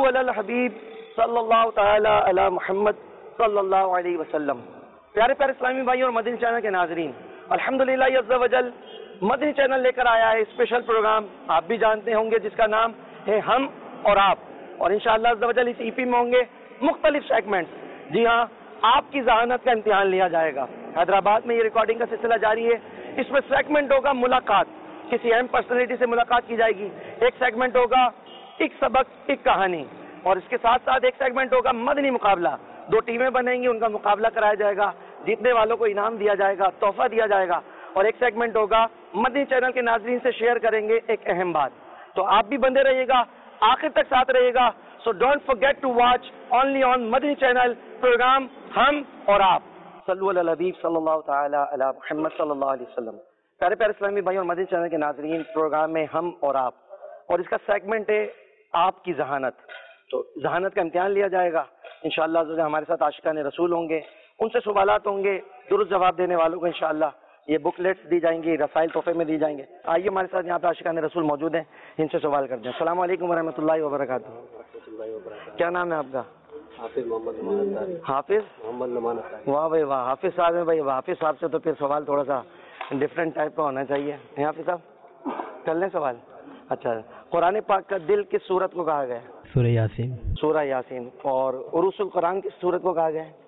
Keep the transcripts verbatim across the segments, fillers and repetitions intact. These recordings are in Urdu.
علی الحبیب صلی اللہ تعالی علی محمد صلی اللہ علیہ وسلم۔ پیارے پیارے اسلامی بھائی اور مدنی چینل کے ناظرین، الحمدللہ عز و جل مدنی چینل لے کر آیا ہے اسپیشل پروگرام، آپ بھی جانتے ہوں گے، جس کا نام ہے ہم اور آپ، اور انشاءاللہ عز و جل اس ای پی میں ہوں گے مختلف سیگمنٹس۔ جی ہاں، آپ کی ذہانت کا امتحان لیا جائے گا۔ حیدرآباد میں یہ ریکارڈنگ کا سلسلہ جاری ہے۔ اس میں سیگمنٹ ہوگا ملاقات، کسی اہم پرسنالٹی سے ملاقات کی جائے گی۔ ایک سیگمنٹ ہوگا ایک سبق ایک کہانی، اور اس کے ساتھ ساتھ ایک سیگمنٹ ہوگا مدنی مقابلہ۔ دو ٹیمیں بنیں گی، ان کا مقابلہ کرایا جائے گا، جیتنے والوں کو انعام دیا جائے گا، تحفہ دیا جائے گا۔ اور ایک سیگمنٹ ہوگا مدنی چینل کے ناظرین سے شیئر کریں گے ایک اہم بات۔ تو آپ بھی بندے رہیے گا، آخر تک ساتھ رہیے گا۔ So don't forget to watch only on Madani channel programme ہم اور آپ۔ صلو علی الحبیب صلی اللہ تعالی علی محمد صلی اللہ علیہ وسلم۔ پیارے پیارے اسلامی بھائی اور مدنی چینل کے ناظرین، پروگرام میں ہم اور آپ، اور اس کا سیگمنٹ ہے آپ کی ذہانت۔ تو ذہانت کا امتحان لیا جائے گا انشاءاللہ۔ جو ہمارے ساتھ عاشقان رسول ہوں گے، ان سے سوالات ہوں گے، درست جواب دینے والوں کو انشاءاللہ یہ بک لیٹس دی جائیں گی، رسائل تحفے میں دی جائیں گے۔ آئیے ہمارے ساتھ یہاں پہ عاشقان رسول موجود ہیں، ان سے سوال کرتے ہیں۔ السلام علیکم ورحمۃ اللہ وبرکاتہ۔ کیا نام ہے آپ کا؟ حافظ محمد نمان۔ حافظ محمد نمان۔ واہ بھائی واہ، حافظ صاحب ہیں بھائی۔ حافظ صاحب سے تو پھر سوال تھوڑا سا ڈفرینٹ ٹائپ کا ہونا چاہیے۔ حافظ صاحب کر لیں سوال؟ اچھا، قرآن پاک کا دل کس سورت کو کہا گیا ہے؟ سورہ یاسین۔ سورہ یاسین۔ اور عروس القرآن کس سورت کو کہا گیا ہے؟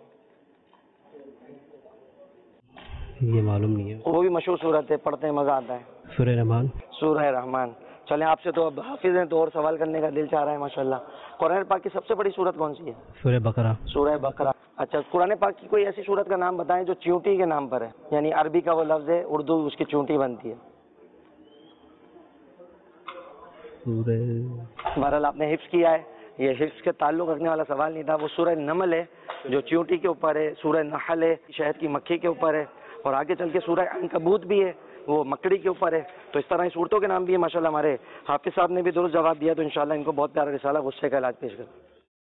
یہ معلوم نہیں ہے، وہ بھی مشہور سورت ہے، پڑھتے ہیں مزہ آتا ہے۔ سورہ رحمان۔ سورہ رحمان۔ چلیں، آپ سے تو اب حافظ ہیں تو اور سوال کرنے کا دل چاہ رہا ہے ماشاءاللہ۔ قرآن پاک کی سب سے بڑی سورت کون سی ہے؟ سورہ بقرہ۔ سورہ بقرہ۔ اچھا، قرآن پاک کی کوئی ایسی سورت کا نام بتائیں جو چیونٹی کے نام پر ہے، یعنی عربی کا وہ لفظ ہے، اردو اس کی چونٹی بنتی ہے۔ سورہ، بہرحال آپ نے حفظ کیا ہے، یہ حفظ کے تعلق رکھنے والا سوال نہیں تھا۔ وہ سورہ نمل ہے جو چیونٹی کے اوپر ہے، سورہ نحل ہے شہد کی مکھی کے اوپر ہے، اور آگے چل کے سورہ عنکبوت بھی ہے، وہ مکڑی کے اوپر ہے۔ تو اس طرح اس صورتوں کے نام بھی ہے ماشاءاللہ۔ ہمارے حافظ صاحب نے بھی درست جواب دیا، تو انشاءاللہ ان کو بہت پیارا رسالہ غصے کا علاج پیش کر۔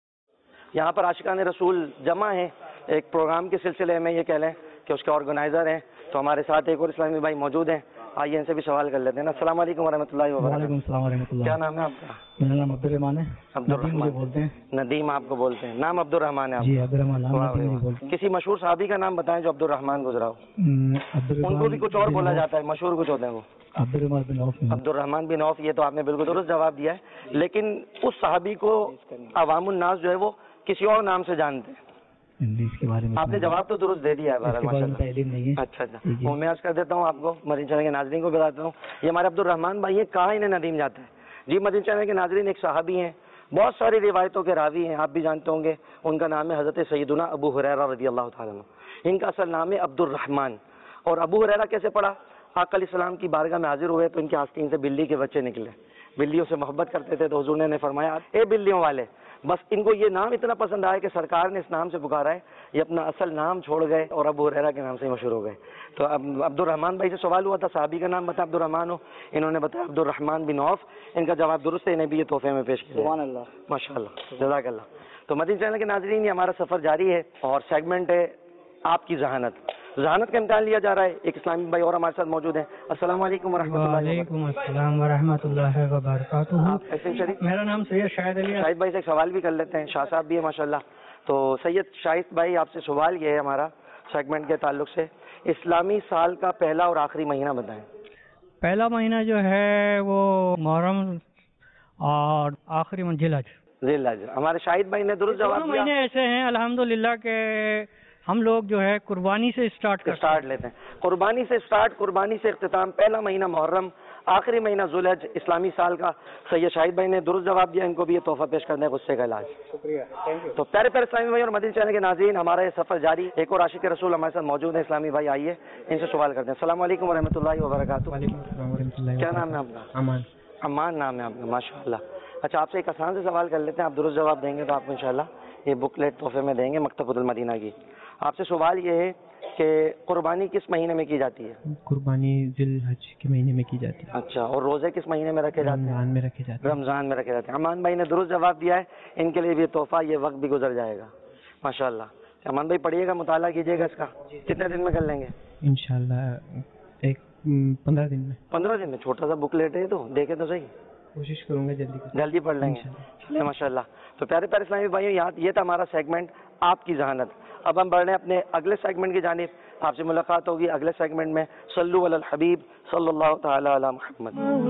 یہاں پر عاشقان رسول جمع ہیں ایک پروگرام کے سلسلے میں، یہ کہہ لیں کہ اس کے آرگنائزر ہیں۔ تو ہمارے ساتھ ایک اور اسلامی بھائی موجود ہیں، آئیے ان سے بھی سوال کر لیتے ہیں نا۔ السلام علیکم ورحمۃ اللہ وبرکاتہ۔ وعلیکم السلام ورحمۃ اللہ۔ کیا نام ہے آپ کا؟ میرا نام عبد الرحمان ہے۔ عبد الرحمان بولتے ہیں۔ ندیم آپ کو بولتے ہیں، نام عبد الرحمان ہے آپ جی کا؟ عبد الرحمان نام واہ ندیم واہ۔ بولتے ہیں۔ کسی مشہور صحابی کا نام بتائیں جو عبد الرحمان گزرا ہو۔ عبد ان کو الرحمان بھی کچھ اور بن بولا عوف۔ جاتا ہے، مشہور کچھ ہوتے ہیں وہ۔ عبد الرحمان بن عوف۔ عبد الرحمان بن عوف، یہ تو آپ نے بالکل درست جواب دیا ہے، لیکن اس صحابی کو عوام الناس جو ہے وہ کسی اور نام سے جانتے ہیں۔ اس کے بارے میں آپ نے جواب تو درست دے دیا ہے بہرحال ماشاءاللہ۔ تعلیم نہیں ہے۔ اچھا اچھا، وہ میں عرض کر دیتا ہوں آپ کو، مدنی چینل کے ناظرین کو بتاتا ہوں، یہ ہمارے عبد الرحمان بھائی ہیں۔ کہاں انہیں ندیم جاتا ہے؟ جی مدنی چینل کے ناظرین، ایک صحابی ہیں، بہت ساری روایتوں کے راوی ہیں، آپ بھی جانتے ہوں گے۔ ان کا نام ہے حضرت سیدنا ابو ہریرہ رضی اللہ تعالیٰ عنہ۔ ان کا اصل نام ہے عبد الرحمان۔ اور ابو ہریرہ کیسے پڑا؟ آقا علیہ السلام کی بارگاہ میں حاضر ہوئے تو ان کے آستین سے بلی کے بچے نکلے۔ بلیوں سے محبت کرتے تھے تو حضور نے فرمایا، اے بلیوں والے، بس ان کو یہ نام اتنا پسند آیا کہ سرکار نے اس نام سے پکارا ہے، یہ اپنا اصل نام چھوڑ گئے اور ابو ہریرہ کے نام سے مشہور ہو گئے۔ تو اب عبد الرحمان بھائی سے سوال ہوا تھا، صحابی کا نام بتایا عبد الرحمان ہو، انہوں نے بتایا عبد الرحمان بن عوف۔ ان کا جواب درست ہے، انہیں بھی یہ تحفے میں پیش کیا۔ سبحان اللہ، ماشاء اللہ، جزاک اللہ۔ تو مدنی چینل کے ناظرین، یہ ہمارا سفر جاری ہے اور سیگمنٹ ہے آپ کی ذہانت۔ ذہانت کا امتحان لیا جا رہا ہے۔ ایک اسلامی بھائی اور ہمارے ساتھ موجود ہیں۔ السلام علیکم ورحمۃ اللہ وبرکاتہ۔ وعلیکم السلام ورحمۃ اللہ وبرکاتہ۔ حسین شریف، میرا نام سید شاہد علی ہے۔ شاہد بھائی سے ایک سوال بھی کر لیتے ہیں، شاہ صاحب بھی ہے ماشاءاللہ۔ تو سید شاہد بھائی، آپ سے سوال یہ ہے ہمارا سیگمنٹ کے تعلق سے، اسلامی سال کا پہلا اور آخری مہینہ بتائیں۔ پہلا مہینہ جو ہے وہ محرم اور آخری میں ذی الحج۔ ذی الحج۔ ہمارے شاہد بھائی نے درست دونوں جواب دیا۔ مہینے ایسے ہیں الحمدللہ کہ ہم لوگ جو ہے قربانی سے اسٹارٹ کرتے اسٹارٹ لیتے ہیں، قربانی سے اسٹارٹ، قربانی سے اختتام۔ پہلا مہینہ محرم، آخری مہینہ ذو الحج اسلامی سال کا۔ سید شاہد بھائی نے درست جواب دیا، ان کو بھی یہ تحفہ پیش کرنا ہے غصے کا علاج۔ شکریہ، تھینک یو۔ تو پیارے پیارے اسلامی بھائی اور مدنی چینل کے ناظرین، ہمارا یہ سفر جاری۔ ایک اور عاشق رسول ہمارے ساتھ موجود ہیں، اسلامی بھائی، آئیے ان سے سوال کرتے ہیں۔ السلام علیکم ورحمۃ اللہ وبرکاتہ۔ وعلیکم السلام ورحمۃ اللہ۔ کیا نام ہے آپ کا؟ امان۔ امان نام ہے آپ کا، ماشاء اللہ۔ اچھا، آپ سے ایک آسان سے سوال کر لیتے ہیں، آپ درست جواب دیں گے تو آپ کو انشاءاللہ یہ بک لیٹ تحفے میں دیں گے مکتبۃ المدینہ کی۔ آپ سے سوال یہ ہے کہ قربانی کس مہینے میں کی جاتی ہے؟ قربانی ذی الحج کے مہینے میں کی جاتی ہے۔ اچھا، اور روزے کس مہینے میں رکھے جاتے ہیں؟ رمضان میں رکھے جاتے ہیں۔ رمضان میں رکھے جاتے ہیں۔ امان بھائی نے درست جواب دیا ہے، ان کے لیے بھی تحفہ، یہ وقت بھی گزر جائے گا ماشاء اللہ۔ امان بھائی پڑھیے گا، مطالعہ کیجیے گا اس کا، کتنے دن میں کر لیں گے؟ انشاءاللہ ایک پندرہ دن میں۔ پندرہ دن میں؟ چھوٹا سا بک لیٹ ہے تو دیکھیں تو صحیح، कोशिश करूंगा जल्दी कर जल्दी पढ़ लेंगे, चलिए माशाल्लाह। तो प्यारे प्यारे इस्लामी भाइयों, यहाँ ये था हमारा सेगमेंट आपकी जहानत। अब हम बढ़ रहे हैं अपने अगले सेगमेंट की जानिब। आपसे मुलाकात होगी अगले सेगमेंट में। सल्लु अलल हबीब सल्लल्लाहु तआला अला मुहम्मद।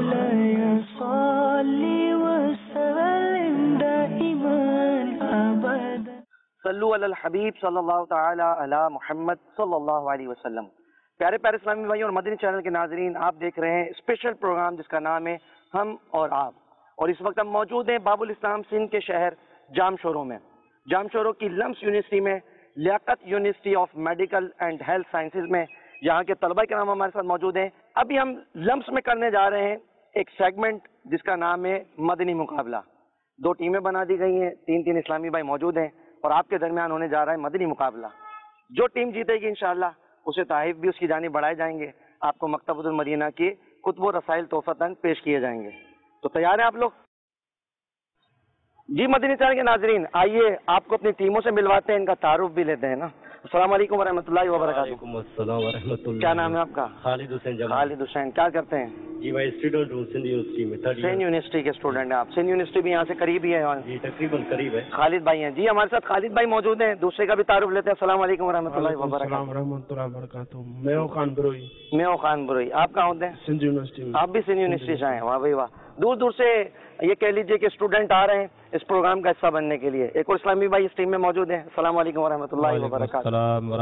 सल्लु अलल हबीब सल्लल्लाहु तआला अला मुहम्मद सल्लल्लाहु अलैहि वसल्लम। प्यारे प्यारे इस्लामी भाइयों और मदनी चैनल के नाजरीन, आप देख रहे हैं स्पेशल प्रोग्राम जिसका नाम है हम और आप। और इस वक्त हम मौजूद हैं बाबुल इस्लाम सिंध के शहर जामशोरो में। जामशोरो की लम्स यूनिवर्सिटी में, Liaquat university of medical and health sciences में, यहाँ के तलबा के नाम हमारे साथ मौजूद हैं। अभी हम लम्स में करने जा रहे हैं एक सेगमेंट जिसका नाम है मदनी मुकाबला। दो टीमें बना दी गई हैं, तीन तीन इस्लामी भाई मौजूद हैं और आपके दरमियान होने जा रहा है मदनी मुकाबला। जो टीम जीतेगी इंशाअल्लाह उसे तहफ़ भी उसकी जानिब बढ़ाए जाएंगे। आपको मकतबुल मदीना के कुतुब व रसाइल तोहफ़तन पेश किए जाएंगे। तो तैयार हैं आप लोग? जी मदनी चैनल के नाजरीन, आइए आपको अपनी टीमों से मिलवाते हैं, इनका तारुफ भी लेते हैं ना। अस्सलाम वालेकुम वरहमतुल्लाहि वबरकातुहू। वालेकुम वरहमतुल्लाह। क्या नाम है आपका? खालिद हुसैन जमाल। खालिद हुसैन, क्या करते हैं? जी भाई स्टूडेंट हूँ सिंध यूनिवर्सिटी में। थर्ड सिंध यूनिवर्सिटी के स्टूडेंट हैं आप? सिंध यूनिवर्सिटी भी यहाँ से करीब ही है। जी तकरीबन करीब है। खालिद भाई हैं जी हमारे साथ। खालिद भाई मौजूद हैं, दूसरे का भी तारुफ लेते हैं। अस्सलाम वालेकुम वरहमतुल्लाहि वबरकातुहू। मैं खान बरोई। मैं खान बरोई। आप कहाँ होते हैं? सिंध यूनिवर्सिटी में। आप भी सिंध यूनिवर्सिटी से आए हैं? वाह भाई वाह। दूर दूर से ये कह लीजिए कि स्टूडेंट आ रहे हैं इस प्रोग्राम का हिस्सा बनने के लिए। एक और इस्लामी भाई इस टीम में मौजूद हैं। अस्सलाम वालेकुम वरहमतुल्लाहि वबरकातुहू।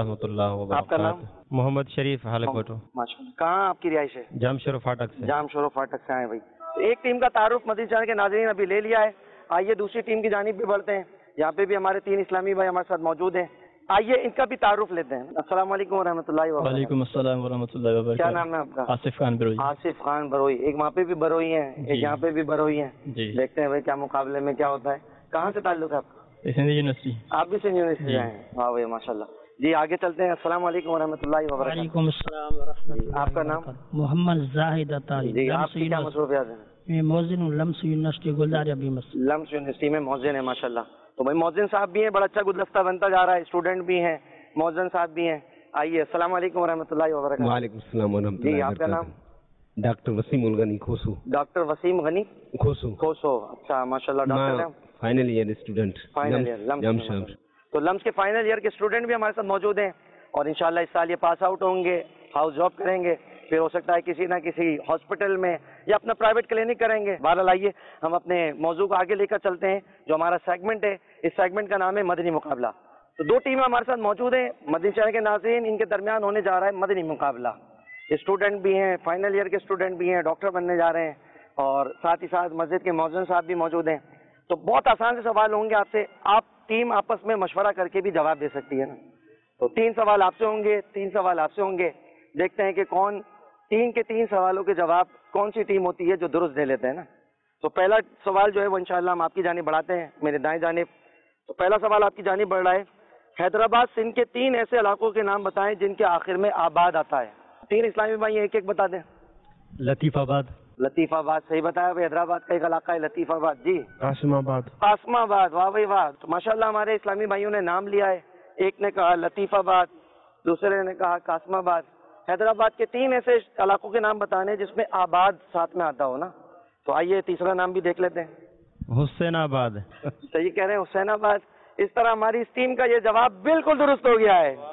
आपका नाम? मोहम्मद शरीफ हालेकोटो। माशाल्लाह। कहाँ आपकी रिहाइश है? जामशोरो फाटक से। जामशोरो फाटक से आए भाई। तो एक टीम का तारुफ मदनी चैनल के नाज़रीन अभी ले लिया है। आइए दूसरी टीम की जानिब भी बढ़ते हैं। यहाँ पे भी हमारे तीन इस्लामी भाई हमारे साथ मौजूद हैं। आइए इनका भी तारुफ लेते हैं। अस्सलाम वालेकुम वरहमतुल्लाहि वबरकातुहू। वालेकुम अस्सलाम वरहमतुल्लाहि वबरकातुहू। क्या नाम है आपका? आसिफ खान बरोई। आसिफ खान बरोई। एक वहाँ पे भी बरोई हैं, एक यहाँ पे भी बरोई हैं। जी। देखते हैं भाई क्या मुकाबले में क्या होता है। कहाँ से ताल्लुक है आपका? सिंध यूनिवर्सिटी। आप भी सिंध यूनिवर्सिटी आए हैं? वाह भाई माशाल्लाह। जी आगे चलते हैं। अस्सलाम वालेकुम वरहमतुल्लाहि वबरकातुहू। वालेकुम अस्सलाम वरहमतुल्लाहि आपका नाम? वबरकातुहू। मोहम्मद जाहिद अतारी। जी लम्स आपकी क्या यूनिवर्सिटी मसरूफियात हैं? में मौजिन हूँ, लम्स यूनिवर्सिटी गुलजार अभी मस्जिद। लम्स यूनिवर्सिटी में मौजिन है माशाल्लाह। तो भाई मौजिन साहब भी हैं, बड़ा अच्छा गुलदस्ता बनता जा रहा है। स्टूडेंट भी हैं, मौजिन साहब भी हैं। आइए अस्सलाम वालेकुम वरहमतुल्लाहि वबरकातुहू। वालेकुम सलाम वरहमतुल्लाहि जी आपका नाम? डॉक्टर वसीम उल गनी खोसू। डॉक्टर वसीम गनी खोसू। खोसो। अच्छा माशाल्लाह डॉक्टर हैं। Final year student. Final year LUMHS में। तो लम्स के फाइनल ईयर के स्टूडेंट भी हमारे साथ मौजूद हैं और इंशाल्लाह इस साल ये पास आउट होंगे, हाउस जॉब करेंगे, फिर हो सकता है किसी ना किसी हॉस्पिटल में या अपना प्राइवेट क्लिनिक करेंगे। बहरहाल आइए हम अपने मौजू को आगे लेकर चलते हैं। जो हमारा सेगमेंट है, इस सेगमेंट का नाम है मदनी मुकाबला। तो दो टीमें हमारे साथ मौजूद हैं मदनी चैनल के नाज़रीन, इनके दरमियान होने जा रहा है मदनी मुकाबला। स्टूडेंट भी हैं, फाइनल ईयर के स्टूडेंट भी हैं, डॉक्टर बनने जा रहे हैं और साथ ही साथ मस्जिद के मौज़िन साहब भी मौजूद हैं। तो बहुत आसान से सवाल होंगे आपसे, आप टीम आपस में मशवरा करके भी जवाब दे सकती है ना। तो तीन सवाल आपसे होंगे, तीन सवाल आपसे होंगे। देखते हैं कि कौन तीन के तीन सवालों के जवाब कौन सी टीम होती है जो दुरुस्त दे लेते हैं ना। तो पहला सवाल जो है वो इंशाअल्लाह हम आपकी जानिब बढ़ाते हैं, मेरे दाएं जानिब। तो पहला सवाल आपकी जानिब बढ़ रहा है, हैदराबाद सिंध के तीन ऐसे इलाकों के नाम बताएं जिनके आखिर में आबाद आता है। तीन इस्लामी भाई एक एक बता दें। लतीफाबाद। लतीफाबाद सही बताया भाई, हैदराबाद का एक इलाका है लतीफाबाद। जी कासिमाबाद। कासिमाबाद, वाह भाई वाह। तो माशाल्लाह हमारे इस्लामी भाइयों ने नाम लिया है, एक ने कहा लतीफाबाद, दूसरे ने कहा कासिमाबाद। हैदराबाद के तीन ऐसे इलाकों के नाम बताने जिसमें आबाद साथ में आता हो ना। तो आइए तीसरा नाम भी देख लेते हैं। हुसैनाबाद। सही कह रहे हैं, हुसैनाबाद। इस तरह हमारी इस टीम का ये जवाब बिल्कुल दुरुस्त हो गया है।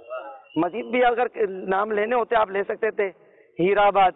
मजीद भी अगर नाम लेने होते आप ले सकते थे, हीराबाद,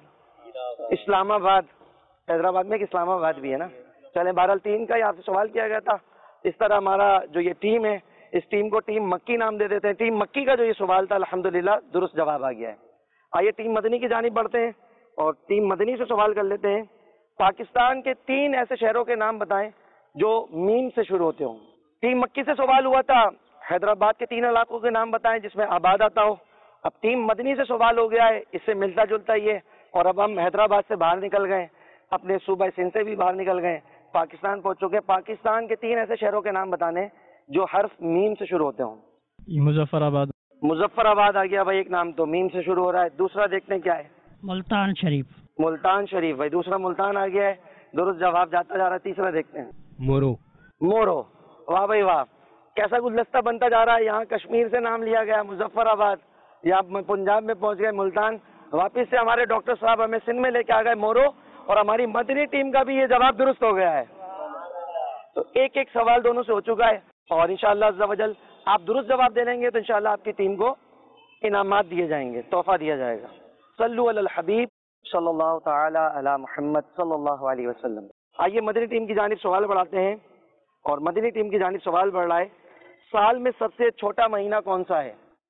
इस्लामाबाद। हैदराबाद में एक इस्लामाबाद भी है ना। चले बहरहाल तीन का ही आपसे सवाल किया गया था। इस तरह हमारा जो ये टीम है, इस टीम को टीम मक्की नाम दे देते हैं। टीम मक्की का जो ये सवाल था अल्हम्दुलिल्लाह दुरुस्त जवाब आ गया है। आइए टीम मदनी की जानिब बढ़ते हैं और टीम मदनी से सवाल कर लेते हैं। पाकिस्तान के तीन ऐसे शहरों के नाम बताएं जो मीम से शुरू होते हों। टीम मक्की से सवाल हुआ था, हैदराबाद के तीन इलाकों के नाम बताएं जिसमें आबाद आता हो। अब टीम मदनी से सवाल हो गया है, इससे मिलता जुलता ही है। और अब हम हैदराबाद से बाहर निकल गए, अपने सूबा सिंध से भी बाहर निकल गए, पाकिस्तान पहुंच चुके। पाकिस्तान के तीन ऐसे शहरों के नाम बताने जो हर्फ मीम से शुरू होते हों। मुजफ्फराबाद। मुजफ्फराबाद आ गया भाई, एक नाम तो मीम से शुरू हो रहा है। दूसरा देखते हैं क्या है। मुल्तान शरीफ। मुल्तान शरीफ भाई, दूसरा मुल्तान आ गया है, दुरुस्त जवाब जाता जा रहा है। तीसरा देखते हैं। मोरो। मोरो, वाह भाई वाह। कैसा गुलदस्ता बनता जा रहा है। यहाँ कश्मीर से नाम लिया गया मुजफ्फराबाद, यहाँ पंजाब में पहुंच गए मुल्तान, वापिस से हमारे डॉक्टर साहब हमें सिंध में लेके आ गए मोरो, اور ہماری مدنی ٹیم کا بھی یہ جواب درست ہو گیا ہے. تو ایک ایک سوال دونوں سے ہو چکا ہے اور انشاءاللہ عز و جل آپ درست جواب دے لیں گے تو انشاءاللہ آپ کی ٹیم کو انعامات دیے جائیں گے, تحفہ دیا جائے گا. صلو علی الحبیب صلی اللہ تعالی علی محمد صلی اللہ علیہ وسلم. آئیے مدنی ٹیم کی جانب سوال بڑھاتے ہیں اور مدنی ٹیم کی جانب سوال بڑھ رہا ہے, سال میں سب سے چھوٹا مہینہ کون سا ہے؟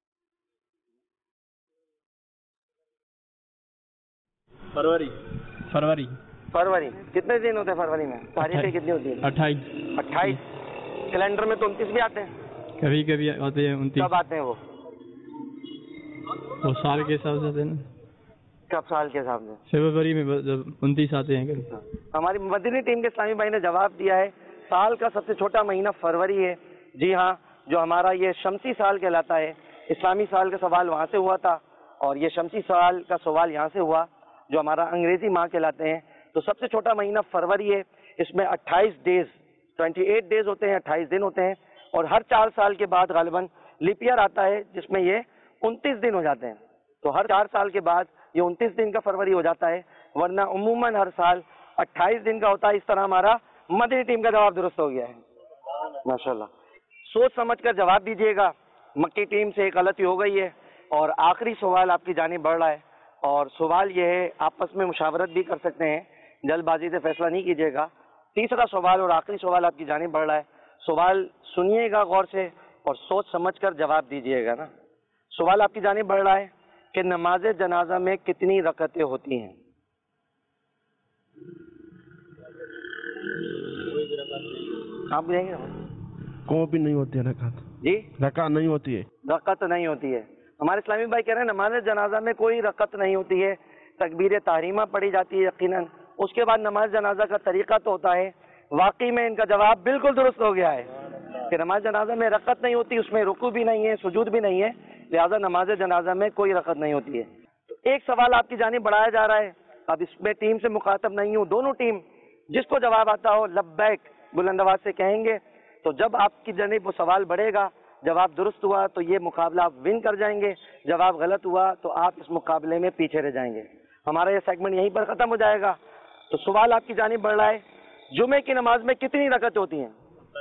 فروری. فروری. فروری. کتنے دن ہوتے ہیں فروری میں؟ تاریخیں کتنی ہوتی ہیں؟ اٹھائیس. اٹھائیس. کیلنڈر میں تو انتیس بھی آتے ہیں, کبھی کبھی آتے ہیں انتیس. کب آتے ہیں وہ؟ وہ سال کے حساب سے آتے ہیں نا. کب سال کے حساب سے؟ فروری میں جب انتیس آتے ہیں. کبھی ہماری مدنی ٹیم کے اسلامی بھائی نے جواب دیا ہے سال کا سب سے چھوٹا مہینہ فروری ہے. جی ہاں, جو ہمارا یہ شمسی سال کہلاتا ہے. اسلامی سال کا سوال وہاں سے ہوا تھا اور یہ شمسی سال کا سوال یہاں سے ہوا جو ہمارا انگریزی ماہ کہلاتے ہیں. تو سب سے چھوٹا مہینہ فروری ہے. اس میں اٹھائیس ڈیز ٹوینٹی ایٹ ڈیز ہوتے ہیں, اٹھائیس دن ہوتے ہیں اور ہر چار سال کے بعد غالباً لیپ ایئر آتا ہے جس میں یہ انتیس دن ہو جاتے ہیں. تو ہر چار سال کے بعد یہ انتیس دن کا فروری ہو جاتا ہے, ورنہ عموماً ہر سال اٹھائیس دن کا ہوتا ہے. اس طرح ہمارا مدنی ٹیم کا جواب درست ہو گیا ہے. ماشاءاللہ. سوچ سمجھ کر جواب دیجیے گا. مکی ٹیم سے ایک غلطی ہو گئی ہے اور آخری سوال آپ کی جانب بڑھ رہا ہے اور سوال یہ ہے آپس میں مشاورت بھی کر سکتے ہیں, جلد بازی سے فیصلہ نہیں کیجیے گا. تیسرا سوال اور آخری سوال آپ کی جانب بڑھ رہا ہے. سوال سنیے گا غور سے اور سوچ سمجھ کر جواب دیجیے گا نا. سوال آپ کی جانب بڑھ رہا ہے کہ نماز جنازہ میں کتنی رکعتیں ہوتی ہیں؟ آپ بتائیں گے. کو بھی نہیں ہوتی ہے رکعت. جی, رکعت نہیں ہوتی ہے. رکعت نہیں ہوتی ہے. ہمارے اسلامی بھائی کہہ رہے ہیں نماز جنازہ میں کوئی رکعت نہیں ہوتی ہے. تکبیر تحریمہ پڑھی جاتی ہے یقیناً, اس کے بعد نماز جنازہ کا طریقہ تو ہوتا ہے. واقعی میں ان کا جواب بالکل درست ہو گیا ہے کہ نماز جنازہ میں رکعت نہیں ہوتی, اس میں رکوع بھی نہیں ہے, سجود بھی نہیں ہے, لہذا نماز جنازہ میں کوئی رکعت نہیں ہوتی ہے. تو ایک سوال آپ کی جانب بڑھایا جا رہا ہے. اب اس میں ٹیم سے مخاطب نہیں ہوں, دونوں ٹیم جس کو جواب آتا ہو لبیک بلند آواز سے کہیں گے. تو جب آپ کی جانب وہ سوال بڑھے گا, جواب درست ہوا تو یہ مقابلہ آپ ون کر جائیں گے, جواب غلط ہوا تو آپ اس مقابلے میں پیچھے رہ جائیں گے. ہمارا یہ سیگمنٹ یہیں پر ختم ہو جائے گا. تو سوال آپ کی جانب بڑھ رہا ہے جمعے کی نماز میں کتنی رکعت ہوتی ہیں؟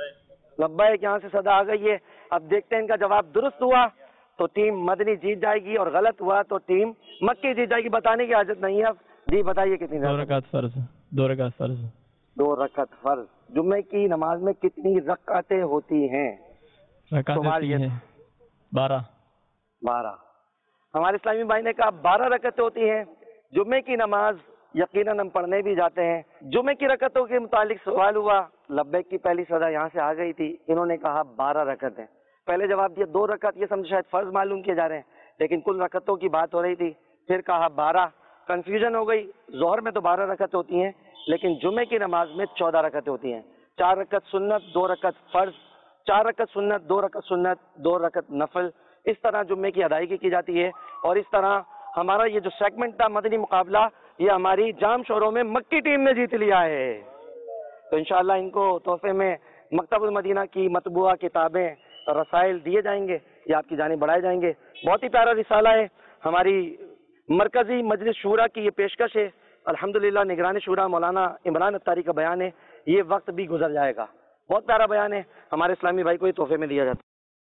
لبیک. یہاں سے صدا آ گئی ہے. اب دیکھتے ہیں ان کا جواب درست ہوا تو ٹیم مدنی جیت جائے گی اور غلط ہوا تو ٹیم مکی جیت جائے گی. بتانے کی حاجت نہیں ہے. اب جی بتائیے کتنی دو رکعت فرض. دو رکعت فرض. دو رکعت فرض. جمعے کی نماز میں کتنی رکعتیں ہوتی ہیں؟ رکعتیں ہیں بارہ. بارہ. ہمارے اسلامی بھائی نے کہا بارہ رکعتیں ہوتی ہیں. جمعے کی نماز یقیناً ہم پڑھنے بھی جاتے ہیں. جمعے کی رکعتوں کے متعلق سوال ہوا, لبیک کی پہلی صدا یہاں سے آ گئی تھی. انہوں نے کہا بارہ رکعتیں. پہلے جواب دیا دو رکعت, یہ سمجھ شاید فرض معلوم کیے جا رہے ہیں, لیکن کل رکعتوں کی بات ہو رہی تھی. پھر کہا بارہ, کنفیوژن ہو گئی. ظہر میں تو بارہ رکعتیں ہوتی ہیں لیکن جمعے کی نماز میں چودہ رکعتیں ہوتی ہیں. چار رکعت سنت, دو رکعت فرض, چار رکعت سنت, دو رکعت سنت, دو رکعت نفل. اس طرح جمعے کی ادائیگی کی جاتی ہے. اور اس طرح ہمارا یہ جو سیگمنٹ تھا مدنی مقابلہ, یہ ہماری جام شوروں میں مکی ٹیم نے جیت لیا ہے. تو انشاءاللہ ان کو تحفے میں مکتب المدینہ کی مطبوعہ کتابیں, رسائل دیے جائیں گے, یہ آپ کی جانب بڑھائے جائیں گے. بہت ہی پیارا رسالہ ہے. ہماری مرکزی مجلس شورا کی یہ پیشکش ہے. الحمدللہ نگران شورا مولانا عمران اتاری کا بیان ہے. یہ وقت بھی گزر جائے گا. بہت پیارا بیان ہے. ہمارے اسلامی بھائی کو یہ تحفے میں دیا جاتا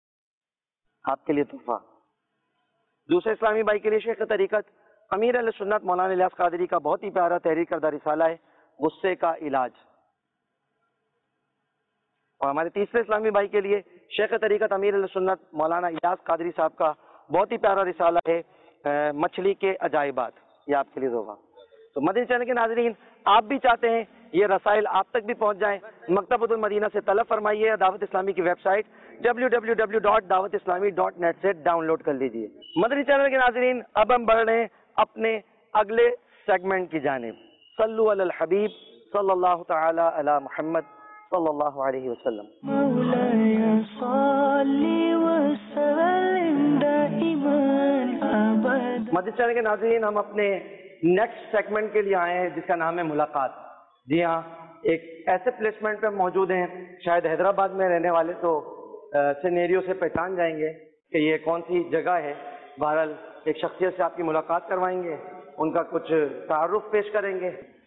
ہے, آپ کے لیے تحفہ. دوسرے اسلامی بھائی کے لیے شیخ طریقت امیر اہل سنت مولانا الیاس قادری کا بہت ہی پیارا تحریر کردہ رسالہ ہے غصے کا علاج. اور ہمارے تیسرے اسلامی بھائی کے لیے شیخ طریقت امیر اہل سنت مولانا الیاس قادری صاحب کا بہت ہی پیارا رسالہ ہے مچھلی کے عجائبات. یہ آپ کے لیے ہوگا. تو مدنی چینل کے ناظرین, آپ بھی چاہتے ہیں یہ رسائل آپ تک بھی پہنچ جائیں, مکتبۃ المدینہ سے طلب فرمائیے. دعوت اسلامی کی website W W W dot Dawat Islami dot net سے ڈاؤن لوڈ کر لیجیے. مدنی چینل کے ناظرین, اب ہم بڑھ رہے ہیں اپنے اگلے سیگمنٹ کی جانب. صلو علی الحبیب صلی اللہ تعالی علی محمد صلی اللہ علیہ وسلم. مدنی چینل کے ناظرین, ہم اپنے نیکسٹ سیگمنٹ کے لیے آئے ہیں جس کا نام ہے ملاقات. جی ہاں, ایک ایسے پلیسمنٹ پہ موجود ہیں, شاید حیدرآباد میں رہنے والے تو سینیریو سے پہچان جائیں گے کہ یہ کون سی جگہ ہے. بہرحال ایک شخصیت سے آپ کی ملاقات کروائیں گے, ان کا کچھ تعارف پیش کریں گے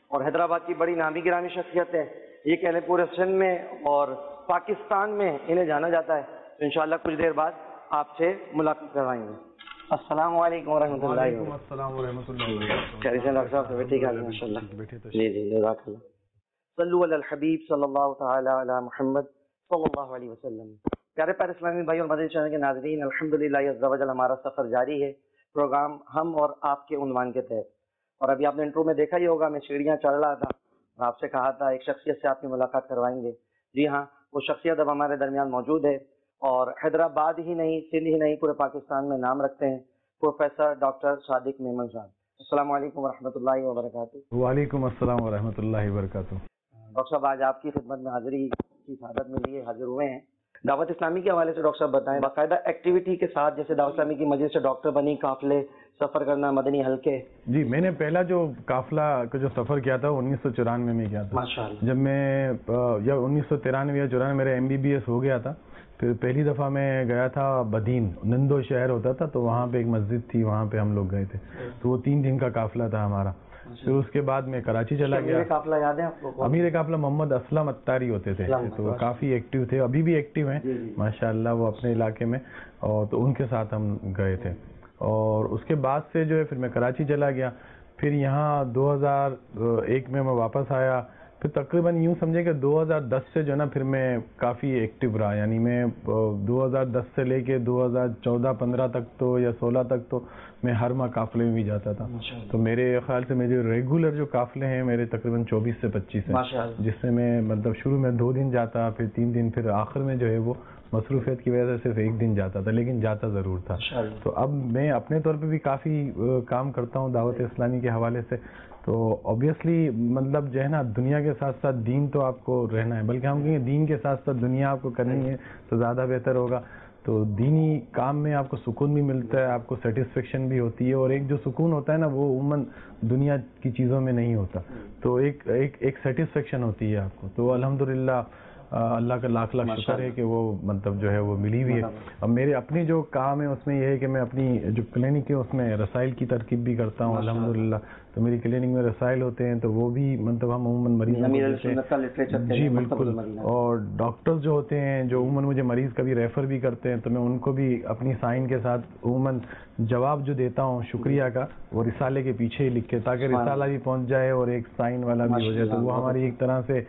اور حیدرآباد کی بڑی نامی گرامی شخصیت ہے، یہ کہہ لیں پورے سندھ میں اور پاکستان میں انہیں جانا جاتا ہے. تو انشاءاللہ کچھ دیر بعد آپ سے ملاقات کروائیں گے. السلام علیکم ورحمۃ اللہ وبرکاتہ. السلام ورحمۃ اللہ وبرکاتہ. خیریت سے ڈاکٹر صاحب؟ ٹھیک ہے ماشاء اللہ. جی جی جزاک اللہ. صلو علی الحبیب صلی اللہ تعالی علی محمد صلی اللہ علیہ وسلم. پیارے پیارے اسلامی بھائی اور مدنی چینل کے ناظرین، الحمدللہ عز و جل ہمارا سفر جاری ہے، پروگرام ہم اور آپ کے عنوان کے تحت. اور ابھی آپ نے انٹرو میں دیکھا ہی ہوگا، میں سیڑھیاں چڑھ رہا تھا اور آپ سے کہا تھا ایک شخصیت سے آپ کی ملاقات کروائیں گے. جی ہاں، وہ شخصیت اب ہمارے درمیان موجود ہے اور حیدرآباد ہی نہیں، سندھ ہی نہیں، پورے پاکستان میں نام رکھتے ہیں، پروفیسر ڈاکٹر صادق میمن صاحب. السلام علیکم ورحمۃ اللہ وبرکاتہ. وعلیکم السلام ورحمۃ اللہ وبرکاتہ. ڈاکٹر صاحب آج آپ کی خدمت میں حاضری کی سعادت میں لیے حاضر ہوئے ہیں. دعوت اسلامی کے حوالے سے ڈاکٹر صاحب بتائیں، باقاعدہ ایکٹیویٹی کے ساتھ جیسے دعوت اسلامی کی مجلس سے ڈاکٹر بنی، قافلے سفر کرنا، مدنی حلقے. جی میں نے پہلا جو قافلہ کا جو سفر کیا تھا وہ انیس سو چورانوے میں کیا تھا. ماشاءاللہ. جب میں یا انیس سو ترانوے یا چورانوے میرے ایم بی بی ایس ہو گیا تھا، پھر پہلی دفعہ میں گیا تھا بدین، نندو شہر ہوتا تھا، تو وہاں پہ ایک مسجد تھی، وہاں پہ ہم لوگ گئے تھے. تو وہ تین دن کا قافلہ تھا ہمارا. پھر اس کے بعد میں کراچی چلا گیا. امیر قافلہ یاد ہے آپ کو؟ امیر قافلہ محمد اسلم اتاری ہوتے تھے، تو وہ کافی ایکٹیو تھے، ابھی بھی ایکٹیو ہیں ماشاءاللہ وہ اپنے علاقے میں. اور تو ان کے ساتھ ہم گئے تھے. اور اس کے بعد سے جو ہے پھر میں کراچی چلا گیا. پھر یہاں دو ہزار ایک میں میں واپس آیا. پھر تقریباً یوں سمجھے کہ دو ہزار دس سے جو ہے نا پھر میں کافی ایکٹیو رہا. یعنی میں دو ہزار دس سے لے کے دو ہزار چودہ پندرہ تک تو یا سولہ تک تو میں ہر ماہ قافلے میں بھی جاتا تھا. تو میرے خیال سے میرے ریگولر جو قافلے ہیں میرے تقریباً چوبیس سے پچیس ہیں، جس سے میں مطلب شروع میں دو دن جاتا، پھر تین دن، پھر آخر میں جو ہے وہ مصروفیت کی وجہ سے صرف ایک دن جاتا تھا، لیکن جاتا ضرور تھا. تو اب میں اپنے طور پہ بھی کافی کام کرتا ہوں دعوت اسلامی کے حوالے سے. تو آبویسلی مطلب جو ہے نا دنیا کے ساتھ ساتھ دین تو آپ کو رہنا ہے، بلکہ ہم کہیں گے دین کے ساتھ ساتھ دنیا آپ کو کرنی ہے تو زیادہ بہتر ہوگا. تو دینی کام میں آپ کو سکون بھی ملتا ہے، آپ کو سیٹسفیکشن بھی ہوتی ہے، اور ایک جو سکون ہوتا ہے نا وہ عموماً دنیا کی چیزوں میں نہیں ہوتا. تو ایک ایک ایک سیٹسفیکشن ہوتی ہے آپ کو. تو الحمدللہ اللہ کا لاکھ لاکھ شکر ہے کہ وہ مطلب جو ہے وہ ملی ہوئی ہے. اب میرے اپنی جو کام ہے اس میں یہ ہے کہ میں اپنی جو کلینک ہے اس میں رسائل کی ترکیب بھی کرتا ہوں الحمدللہ. تو میری کلینک میں رسائل ہوتے ہیں تو وہ بھی مطلب ہم عموماً مریضوں کو دیتے ہیں. جی بالکل. اور ڈاکٹرز جو ہوتے ہیں جو عموماً مجھے مریض کبھی ریفر بھی کرتے ہیں تو میں ان کو بھی اپنی سائن کے ساتھ عموماً جواب جو دیتا ہوں شکریہ کا وہ رسالے کے پیچھے ہی لکھ کے، تاکہ رسالہ بھی پہنچ جائے اور ایک سائن والا بھی ہو جائے. تو وہ ہماری ایک طرح سے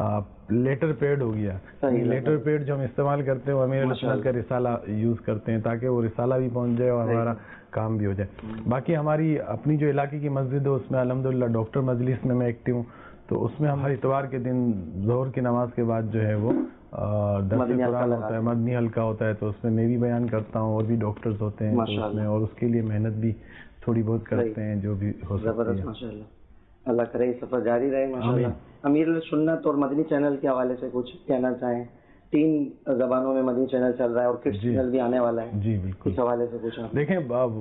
لیٹر پیڈ ہو گیا. لیٹر پیڈ جو ہم استعمال کرتے ہیں وہ امیر السنت کا رسالہ یوز کرتے ہیں تاکہ وہ رسالہ بھی پہنچ جائے اور ہمارا کام بھی ہو جائے. باقی ہماری اپنی جو علاقے کی مسجد ہے اس میں الحمدللہ ڈاکٹر مجلس میں میں ایکٹیو ہوں. تو اس میں ہم ہر اتوار کے دن ظہر کی نماز کے بعد جو ہے وہ درس قرآن ہوتا ہے، مدنی حلقہ ہوتا ہے. تو اس میں میں بھی بیان کرتا ہوں اور بھی ڈاکٹرز ہوتے ہیں اس میں، اور اس کے لیے محنت بھی تھوڑی بہت کرتے ہیں جو بھی ہو سکتی ہے. اللہ کرے یہ سفر جاری رہے ماشاءاللہ. امیر السنت اور مدنی چینل کے حوالے سے کچھ کہنا چاہیں؟ تین زبانوں میں مدنی چینل چل رہا ہے اور کڈس چینل بھی آنے والا ہے. جی بالکل. اس حوالے سے کچھ دیکھیں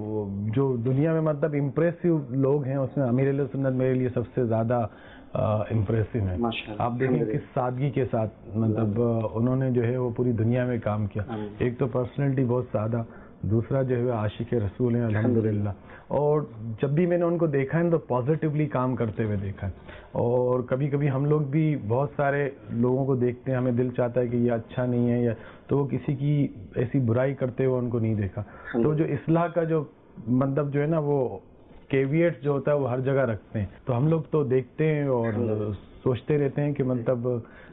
جو دنیا میں مطلب امپریسو لوگ ہیں اس میں امیر السنت میرے لیے سب سے زیادہ امپریسو ہے. آپ دیکھیں کس سادگی کے ساتھ مطلب انہوں نے جو ہے وہ پوری دنیا میں کام کیا. ایک تو پرسنالٹی بہت سادہ، دوسرا جو ہے عاشق رسول ہیں الحمدللہ. اور جب بھی میں نے ان کو دیکھا ہے تو پازیٹیولی کام کرتے ہوئے دیکھا ہے. اور کبھی کبھی ہم لوگ بھی بہت سارے لوگوں کو دیکھتے ہیں، ہمیں دل چاہتا ہے کہ یہ اچھا نہیں ہے، یا تو وہ کسی کی ایسی برائی کرتے ہوئے ان کو نہیں دیکھا. تو جو اصلاح کا جو مطلب جو ہے نا وہ کیویٹ جو ہوتا ہے وہ ہر جگہ رکھتے ہیں. تو ہم لوگ تو دیکھتے ہیں اور سوچتے رہتے ہیں کہ مطلب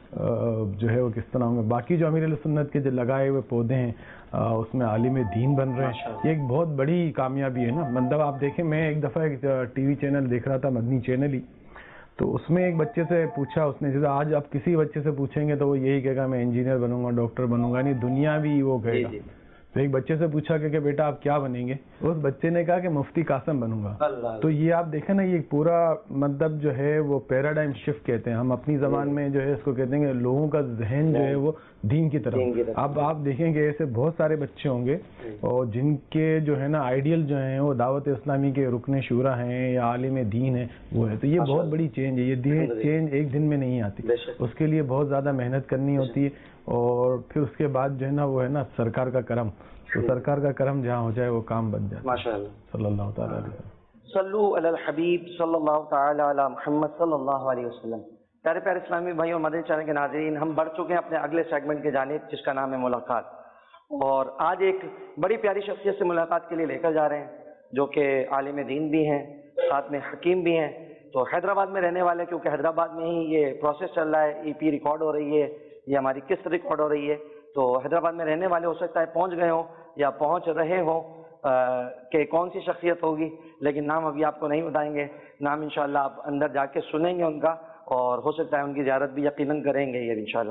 جو ہے وہ کس طرح ہوں گے. باقی جو امیر السنت کے جو لگائے ہوئے پودے ہیں اس میں عالم دین بن رہے ہیں، یہ ایک بہت بڑی کامیابی ہے نا. مطلب آپ دیکھیں میں ایک دفعہ ایک ٹی وی چینل دیکھ رہا تھا، مدنی چینل ہی، تو اس میں ایک بچے سے پوچھا اس نے، جیسے آج آپ کسی بچے سے پوچھیں گے تو وہ یہی کہے گا میں انجینئر بنوں گا، ڈاکٹر بنوں گا، یعنی دنیا بھی وہ کہے گا. تو ایک بچے سے پوچھا کہ بیٹا آپ کیا بنیں گے، اس بچے نے کہا کہ مفتی قاسم بنوں گا. تو یہ آپ دیکھیں نا یہ پورا مطلب جو ہے وہ پیراڈائم شفٹ کہتے ہیں ہم اپنی زبان میں جو ہے اس کو کہتے ہیں کہ لوگوں کا ذہن جو ہے وہ دین کی طرف. اب آپ دیکھیں کہ ایسے بہت سارے بچے ہوں گے اور جن کے جو ہے نا آئیڈیل جو ہیں وہ دعوت اسلامی کے رکن شورا ہیں یا عالم دین ہے وہ ہے. تو یہ بہت بڑی چینج ہے. یہ دین چینج ایک دن میں نہیں آتی، اس کے لیے بہت زیادہ محنت کرنی ہوتی ہے. اور پھر اس کے بعد جو ہے نا وہ ہے نا سرکار کا کرم. تو سرکار کا کرم جہاں ہو جائے وہ کام بن جائے. ماشاءاللہ. صلی اللہ تعالیٰ علیہ وسلم. صلو علی الحبیب صلی اللہ تعالی علی محمد صلی اللہ علیہ وسلم۔ پیارے پیارے اسلامی بھائی اور مدنی چینل کے ناظرین، ہم بڑھ چکے ہیں اپنے اگلے سیگمنٹ کی جانب جس کا نام ہے ملاقات، اور آج ایک بڑی پیاری شخصیت سے ملاقات کے لیے لے کر جا رہے ہیں جو کہ عالم دین بھی ہیں، ساتھ میں حکیم بھی ہیں۔ تو حیدرآباد میں رہنے والے، کیونکہ حیدرآباد میں ہی یہ پروسیس چل رہا ہے، ای پی ریکارڈ ہو رہی ہے، یہ ہماری قسط ریکارڈ ہو رہی ہے، تو حیدرآباد میں رہنے والے ہو سکتا ہے پہنچ گئے ہوں یا پہنچ رہے ہوں کہ کون سی شخصیت ہوگی، لیکن نام ابھی آپ کو نہیں بتائیں گے، نام انشاءاللہ آپ اندر جا کے سنیں گے ان کا، اور ہو سکتا ہے ان کی زیارت بھی یقیناً کریں گے یہ انشاءاللہ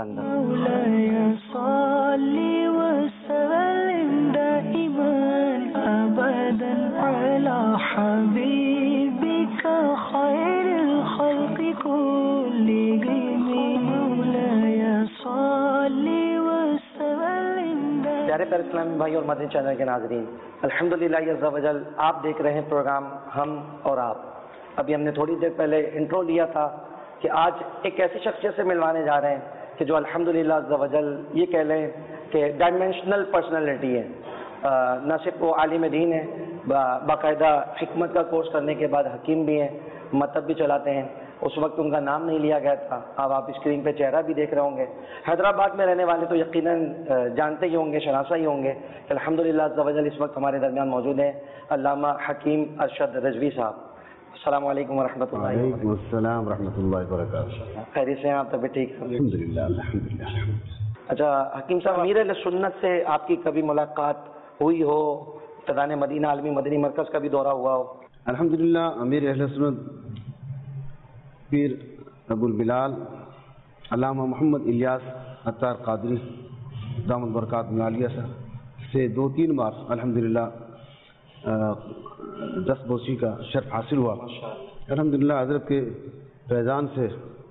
پیارے پیارے اسلامی بھائی اور مدنی چینل کے ناظرین، الحمدللہ عز و جل آپ دیکھ رہے ہیں پروگرام ہم اور آپ۔ ابھی ہم نے تھوڑی دیر پہلے انٹرو لیا تھا کہ آج ایک ایسی شخصیت سے ملوانے جا رہے ہیں کہ جو الحمدللہ عز و جل یہ کہہ لیں کہ ڈائمینشنل پرسنالٹی ہے، نہ صرف وہ عالم دین ہے، باقاعدہ حکمت کا کورس کرنے کے بعد حکیم بھی ہیں، مکتب بھی چلاتے ہیں۔ اس وقت ان کا نام نہیں لیا گیا تھا، اب آپ اسکرین پہ چہرہ بھی دیکھ رہے ہوں گے۔ حیدرآباد میں رہنے والے تو یقیناً جانتے ہی ہوں گے، شناسا ہی ہوں گے کہ الحمدللہ عز و جل اس وقت ہمارے درمیان موجود ہیں علامہ حکیم ارشد رضوی صاحب۔ السلام علیکم ورحمۃ اللہ۔ وعلیکم السلام ورحمۃ اللہ وبرکاتہ۔ خیریت سے ہیں آپ؟ طبیعت ٹھیک ہے؟ الحمدللہ الحمدللہ۔ اچھا حکیم صاحب، امیر اہل سنت سے آپ کی کبھی ملاقات ہوئی ہو؟ فیضان مدینہ عالمی مدنی مرکز کا بھی دورہ ہوا ہو؟ الحمدللہ امیر اہل سنت پیر ابو البلال علامہ محمد الیاس عطار قادری دامت برکات عالیہ سے دو تین بار الحمدللہ دس بوسی کا شرف حاصل ہوا۔ الحمدللہ حضرت کے فیضان سے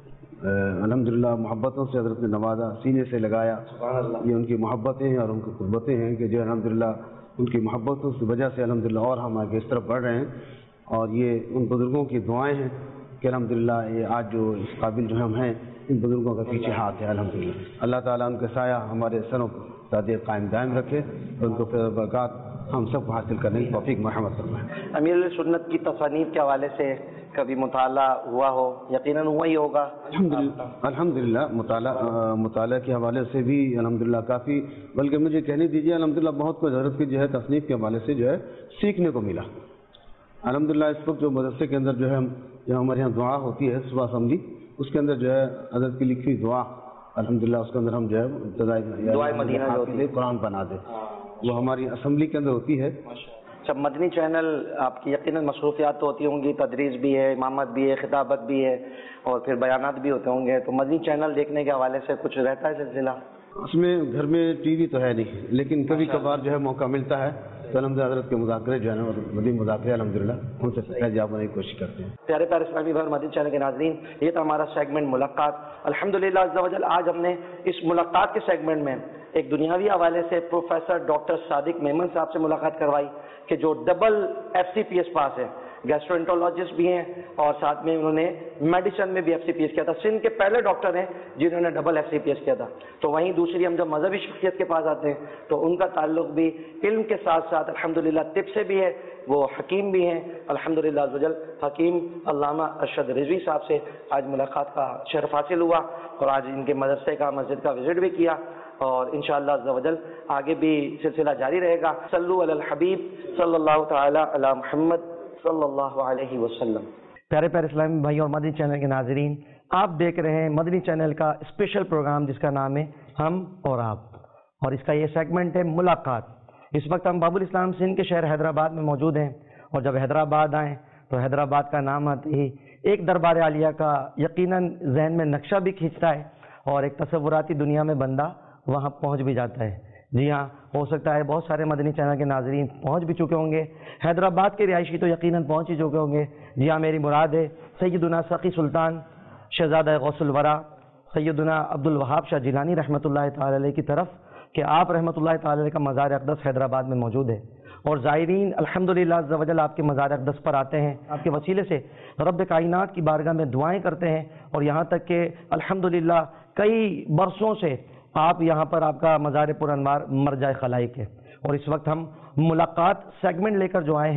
الحمدللہ محبتوں سے حضرت نے نوازا، سینے سے لگایا۔ یہ ان کی محبتیں ہیں اور ان کی قربتیں ہیں کہ جو الحمدللہ ان کی محبتوں کی وجہ سے الحمدللہ اور ہم آگے اس طرف بڑھ رہے ہیں، اور یہ ان بزرگوں کی دعائیں ہیں کہ الحمدللہ یہ آج جو اس قابل جو ہم ہیں، ان بزرگوں کا پیچھے ہاتھ ہے الحمدللہ۔ اللہ تعالیٰ ان کے سایہ ہمارے سروں پر قائم دائم رکھے اور ان کو فیض و برکات ہم سب کو حاصل کرنے کی توفیق مرحمت فرمائے۔ امیر علیہ سنت کی تصانیف کے حوالے سے کبھی مطالعہ ہوا ہو؟ یقیناً ہوا ہی ہوگا۔ الحمدللہ الحمدللہ مطالعہ مطالعہ کے حوالے سے بھی الحمدللہ کافی، بلکہ مجھے کہنے دیجیے الحمدللہ بہت کچھ حضرت کی جو ہے تصنیف کے حوالے سے جو ہے سیکھنے کو ملا۔ الحمدللہ اس وقت جو مدرسے کے اندر جو ہے جو ہمارے یہاں دعا ہوتی ہے صبح اسمبلی، اس کے اندر جو ہے حضرت کی لکھی دعا الحمدللہ اس کے اندر ہم جو ہے دعائے مدینہ جو ہوتی ہے قرآن بنا دے، وہ ہماری اسمبلی کے اندر ہوتی ہے۔ جب مدنی چینل آپ کی یقیناً مصروفیات تو ہوتی ہوں گی، تدریس بھی ہے، امامت بھی ہے، خطابت بھی ہے، اور پھر بیانات بھی ہوتے ہوں گے، تو مدنی چینل دیکھنے کے حوالے سے کچھ رہتا ہے سلسلہ؟ اس میں گھر میں ٹی وی تو ہے نہیں، لیکن کبھی کبھار جو ہے موقع ملتا ہے تو الحمدللہ حضرت کے مذاکرے جو ہے نا مدنی مذاکرے الحمدللہ ان سے فیضیاب ہونے کی کوشش کرتے ہیں۔ پیارے پیارے اسلامی بھائی مدنی چینل کے ناظرین، یہ تھا ہمارا سیگمنٹ ملاقات۔ الحمدللہ عز و جل آج ہم نے اس ملاقات کے سیگمنٹ میں ایک دنیاوی حوالے سے پروفیسر ڈاکٹر صادق میمن صاحب سے ملاقات کروائی کہ جو double F C P S pass ہے، گیسٹرونٹولوجسٹ بھی ہیں اور ساتھ میں انہوں نے میڈیسن میں بھی ایف سی پی ایس کیا تھا۔ سندھ کے پہلے ڈاکٹر ہیں جنہوں نے double F C P S کیا تھا۔ تو وہیں دوسری ہم جب مذہبی شخصیت کے پاس آتے ہیں تو ان کا تعلق بھی علم کے ساتھ ساتھ الحمدللہ طب سے بھی ہے، وہ حکیم بھی ہیں الحمدللہ عز و جل۔ حکیم علامہ ارشد رضوی صاحب سے آج ملاقات کا شرف حاصل ہوا، اور آج ان کے مدرسے کا مسجد کا وزٹ بھی کیا، اور انشاءاللہ عز و جل آگے بھی سلسلہ جاری رہے گا۔ صلو علی الحبیب صلی اللہ تعالی علی محمد صلی اللہ علیہ وسلم۔ پیارے پیارے اسلامی بھائی اور مدنی چینل کے ناظرین، آپ دیکھ رہے ہیں مدنی چینل کا اسپیشل پروگرام جس کا نام ہے ہم اور آپ، اور اس کا یہ سیگمنٹ ہے ملاقات۔ اس وقت ہم باب الاسلام سندھ کے شہر حیدرآباد میں موجود ہیں، اور جب حیدرآباد آئیں تو حیدرآباد کا نام آتے ہی ایک دربار عالیہ کا یقیناً ذہن میں نقشہ بھی کھینچتا ہے، اور ایک تصوراتی دنیا میں بندہ وہاں پہنچ بھی جاتا ہے۔ جی ہاں، ہو سکتا ہے بہت سارے مدنی چینل کے ناظرین پہنچ بھی چکے ہوں گے، حیدرآباد کے رہائشی تو یقیناً پہنچ ہی چکے ہوں گے۔ جی ہاں، میری مراد ہے سیدنا سقی سلطان شہزادہ غوث الورا سیدنا عبد الوہاب شاہ جیلانی رحمۃ اللہ تعالی علیہ کی طرف کہ آپ رحمۃ اللہ تعالی علیہ کا مزار اقدس حیدرآباد میں موجود ہے، اور زائرین الحمدللہ عز و جل آپ کے مزار اقدس پر آتے ہیں، آپ کے وسیلے سے رب کائنات کی بارگاہ میں دعائیں کرتے ہیں، اور یہاں تک کہ الحمدللہ کئی برسوں سے آپ یہاں پر آپ کا مزار پر انوار مرجع خلائق ہے۔ اور اس وقت ہم ملاقات سیگمنٹ لے کر جو آئے ہیں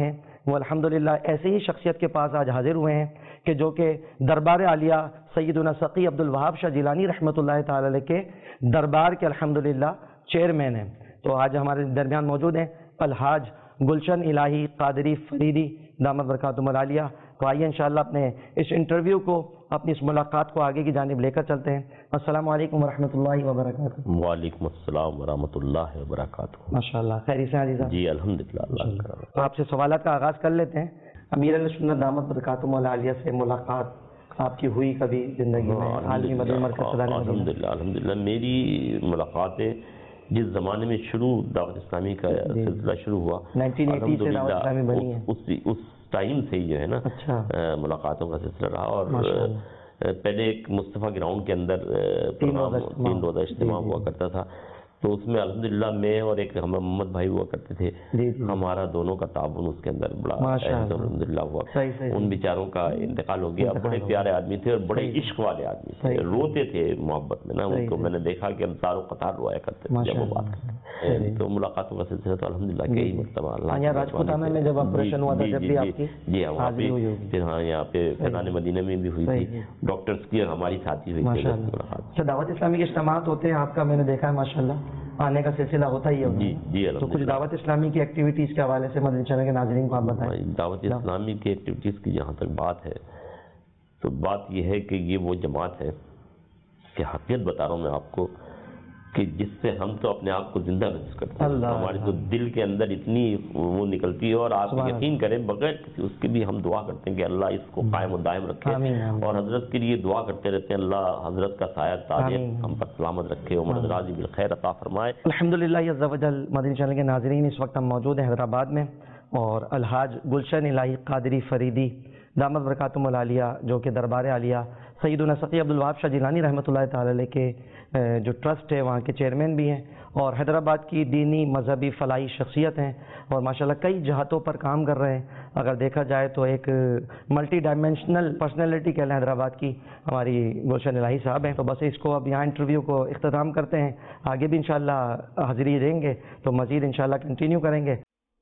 وہ الحمدللہ ایسے ہی شخصیت کے پاس آج حاضر ہوئے ہیں کہ جو کہ دربار عالیہ سیدنا سقی عبد الوہاب شاہ جیلانی رحمۃ اللہ تعالی علیہ کے دربار کے الحمدللہ چیئرمین ہیں. تو آج ہمارے درمیان موجود ہیں الحاج گلشن الہی قادری فریدی دامت برکاتہم العالیہ. تو آئیے انشاءاللہ اپنے اس انٹرویو کو، اپنی اس ملاقات کو آگے کی جانب لے کر چلتے ہیں. السلام علیکم ورحمۃ اللہ وبرکاتہ. وعلیکم السلام ورحمۃ اللہ وبرکاتہ. ماشاءاللہ خیریت سے عزیز؟ جی الحمدللہ اللہ کا کرم. تو آپ سے سوالات کا آغاز کر لیتے ہیں. امیر اہل سنت دامت برکاتہم العالیہ سے ملاقات آپ کی ہوئی کبھی زندگی میں؟ عالمی مدنی مرکز صدر مدینہ. الحمدللہ الحمدللہ میری ملاقاتیں جس زمانے میں شروع دعوت اسلامی کا سلسلہ شروع ہوا نائنٹین ایٹی سے دعوت اسلامی بنی ہے، اس اس ٹائم سے ہی جو ہے نا ملاقاتوں کا سلسلہ رہا. اور پہلے ایک مصطفیٰ گراؤنڈ کے اندر تین روزہ اجتماع ہوا کرتا تھا، تو اس میں الحمدللہ میں اور ایک ہم محمد بھائی ہوا کرتے تھے، ہمارا دونوں کا تعاون اس کے اندر بڑا الحمدللہ ہوا. ان بیچاروں کا انتقال ہو گیا. بڑے پیارے آدمی تھے اور بڑے عشق والے آدمی تھے، روتے تھے محبت میں نا. ان کو میں نے دیکھا کہ ہم تارو قطار روایا کرتے تھے جب وہ بات کرتے. تو ملاقاتوں کا سلسلہ تو الحمدللہ کئی مرتبہ اللہ راجپوتانہ میں جب آپریشن ہوا تھا، جب بھی آپ کی جی ہاں وہاں پہ پھر ہاں یہاں پہ فیضان مدینہ میں بھی ہوئی تھی، ڈاکٹرز کی ہماری ساتھی ہوئی تھی ملاقات. اچھا، دعوت اسلامی کے اجتماعات ہوتے ہیں آپ کا، میں نے دیکھا ہے ماشاءاللہ آنے کا سلسلہ ہوتا ہی ہے. جی جی تو کچھ دعوت اسلامی کی ایکٹیویٹیز کے حوالے سے مدنی چینل کے ناظرین کو آپ بتائیں. دعوت اسلامی کی ایکٹیویٹیز کی جہاں تک بات ہے تو بات یہ ہے کہ یہ وہ جماعت ہے کہ حقیقت بتا رہا ہوں میں آپ کو کہ جس سے ہم تو اپنے آپ کو زندہ محسوس کرتے ہیں. ہمارے تو دل کے اندر اتنی وہ نکلتی ہے اور آپ یقین کریں بغیر کسی اس کی بھی ہم دعا کرتے ہیں کہ اللہ اس کو قائم و دائم رکھے، اور حضرت کے لیے دعا کرتے رہتے ہیں اللہ حضرت کا سایہ تاج ہم پر سلامت رکھے، عمر دراز بالخیر عطا فرمائے. الحمدللہ عز و جل. مدنی چینل کے ناظرین، اس وقت ہم موجود ہیں حیدرآباد میں، اور الحاج گلشن الہی قادری فریدی دامت برکاتہم العالیہ جو کہ دربار عالیہ سیدنا سقی عبد الوہاب شاہ جیلانی رحمۃ اللہ تعالی علیہ کے جو ٹرسٹ ہے وہاں کے چیئرمین بھی ہیں، اور حیدرآباد کی دینی مذہبی فلاحی شخصیت ہیں، اور ماشاءاللہ کئی جہاتوں پر کام کر رہے ہیں. اگر دیکھا جائے تو ایک ملٹی ڈائمینشنل پرسنالٹی کہہ لیں حیدرآباد کی ہماری گلشن الہی صاحب ہیں. تو بس اس کو اب یہاں انٹرویو کو اختتام کرتے ہیں، آگے بھی انشاءاللہ حاضری دیں گے تو مزید انشاءاللہ کنٹینیو کریں گے.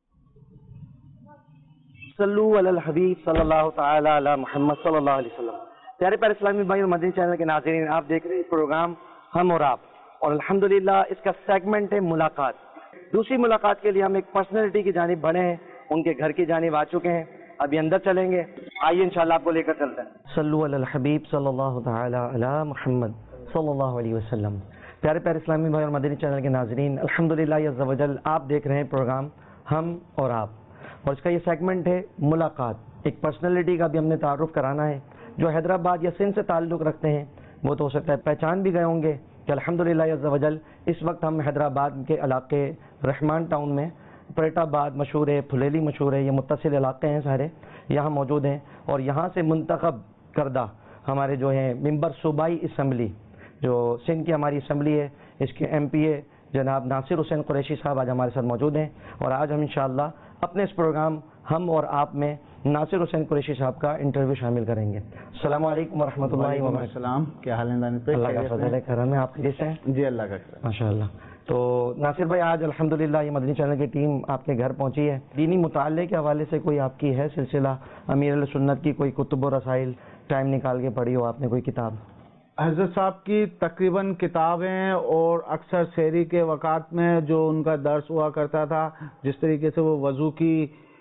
صلو علی الحبیب صلی اللہ تعالی علی محمد صلی اللہ علیہ وسلم. پیارے پیارے اسلامی بھائی اور مدنی چینل کے ناظرین، آپ دیکھ رہے ہیں پروگرام ہم اور آپ، اور الحمدللہ اس کا سیگمنٹ ہے ملاقات. دوسری ملاقات کے لیے ہم ایک پرسنالٹی کی جانب بڑھے ہیں، ان کے گھر کی جانب آ چکے ہیں، ابھی اندر چلیں گے. آئیے انشاءاللہ آپ کو لے کر چلتے ہیں. صلو علی الحبیب صلی اللہ تعالی علی محمد صلی اللہ علیہ وسلم. پیارے پیارے اسلامی بھائی اور مدنی چینل کے ناظرین، الحمدللہ عز و جل آپ دیکھ رہے ہیں پروگرام ہم اور آپ، اور اس کا یہ سیگمنٹ ہے ملاقات. ایک پرسنالٹی کا بھی ہم نے تعارف کرانا ہے جو حیدرآباد یا سندھ سے تعلق رکھتے ہیں. وہ تو ہو سکتا ہے پہچان بھی گئے ہوں گے کہ الحمدللہ عز و جل اس وقت ہم حیدرآباد کے علاقے رحمان ٹاؤن میں، پریٹ آباد مشہور ہے، پھلیلی مشہور ہے، یہ متصل علاقے ہیں سارے، یہاں موجود ہیں. اور یہاں سے منتخب کردہ ہمارے جو ہیں ممبر صوبائی اسمبلی، جو سندھ کی ہماری اسمبلی ہے، اس کے ایم پی اے جناب ناصر حسین قریشی صاحب آج ہمارے ساتھ موجود ہیں. اور آج ہم انشاءاللہ اپنے اس پروگرام ہم اور آپ میں ناصر حسین قریشی صاحب کا انٹرویو شامل کریں گے. السلام علیکم ورحمۃ اللہ وبرکاتہ. السلام، کیا حال ہے؟ اللہ کا فضل ہے کرم ہے، آپ خیریت سے ہیں؟ جی اللہ کا کرم ماشاءاللہ. تو ناصر بھائی آج الحمدللہ یہ مدنی چینل کی ٹیم آپ کے گھر پہنچی ہے. دینی مطالعے کے حوالے سے کوئی آپ کی ہے سلسلہ؟ امیر اہل سنت کی کوئی کتب و رسائل ٹائم نکال کے پڑھی ہو آپ نے کوئی کتاب؟ حضرت صاحب کی تقریباً کتابیں، اور اکثر سحری کے وقات میں جو ان کا درس ہوا کرتا تھا، جس طریقے سے وہ وضو کی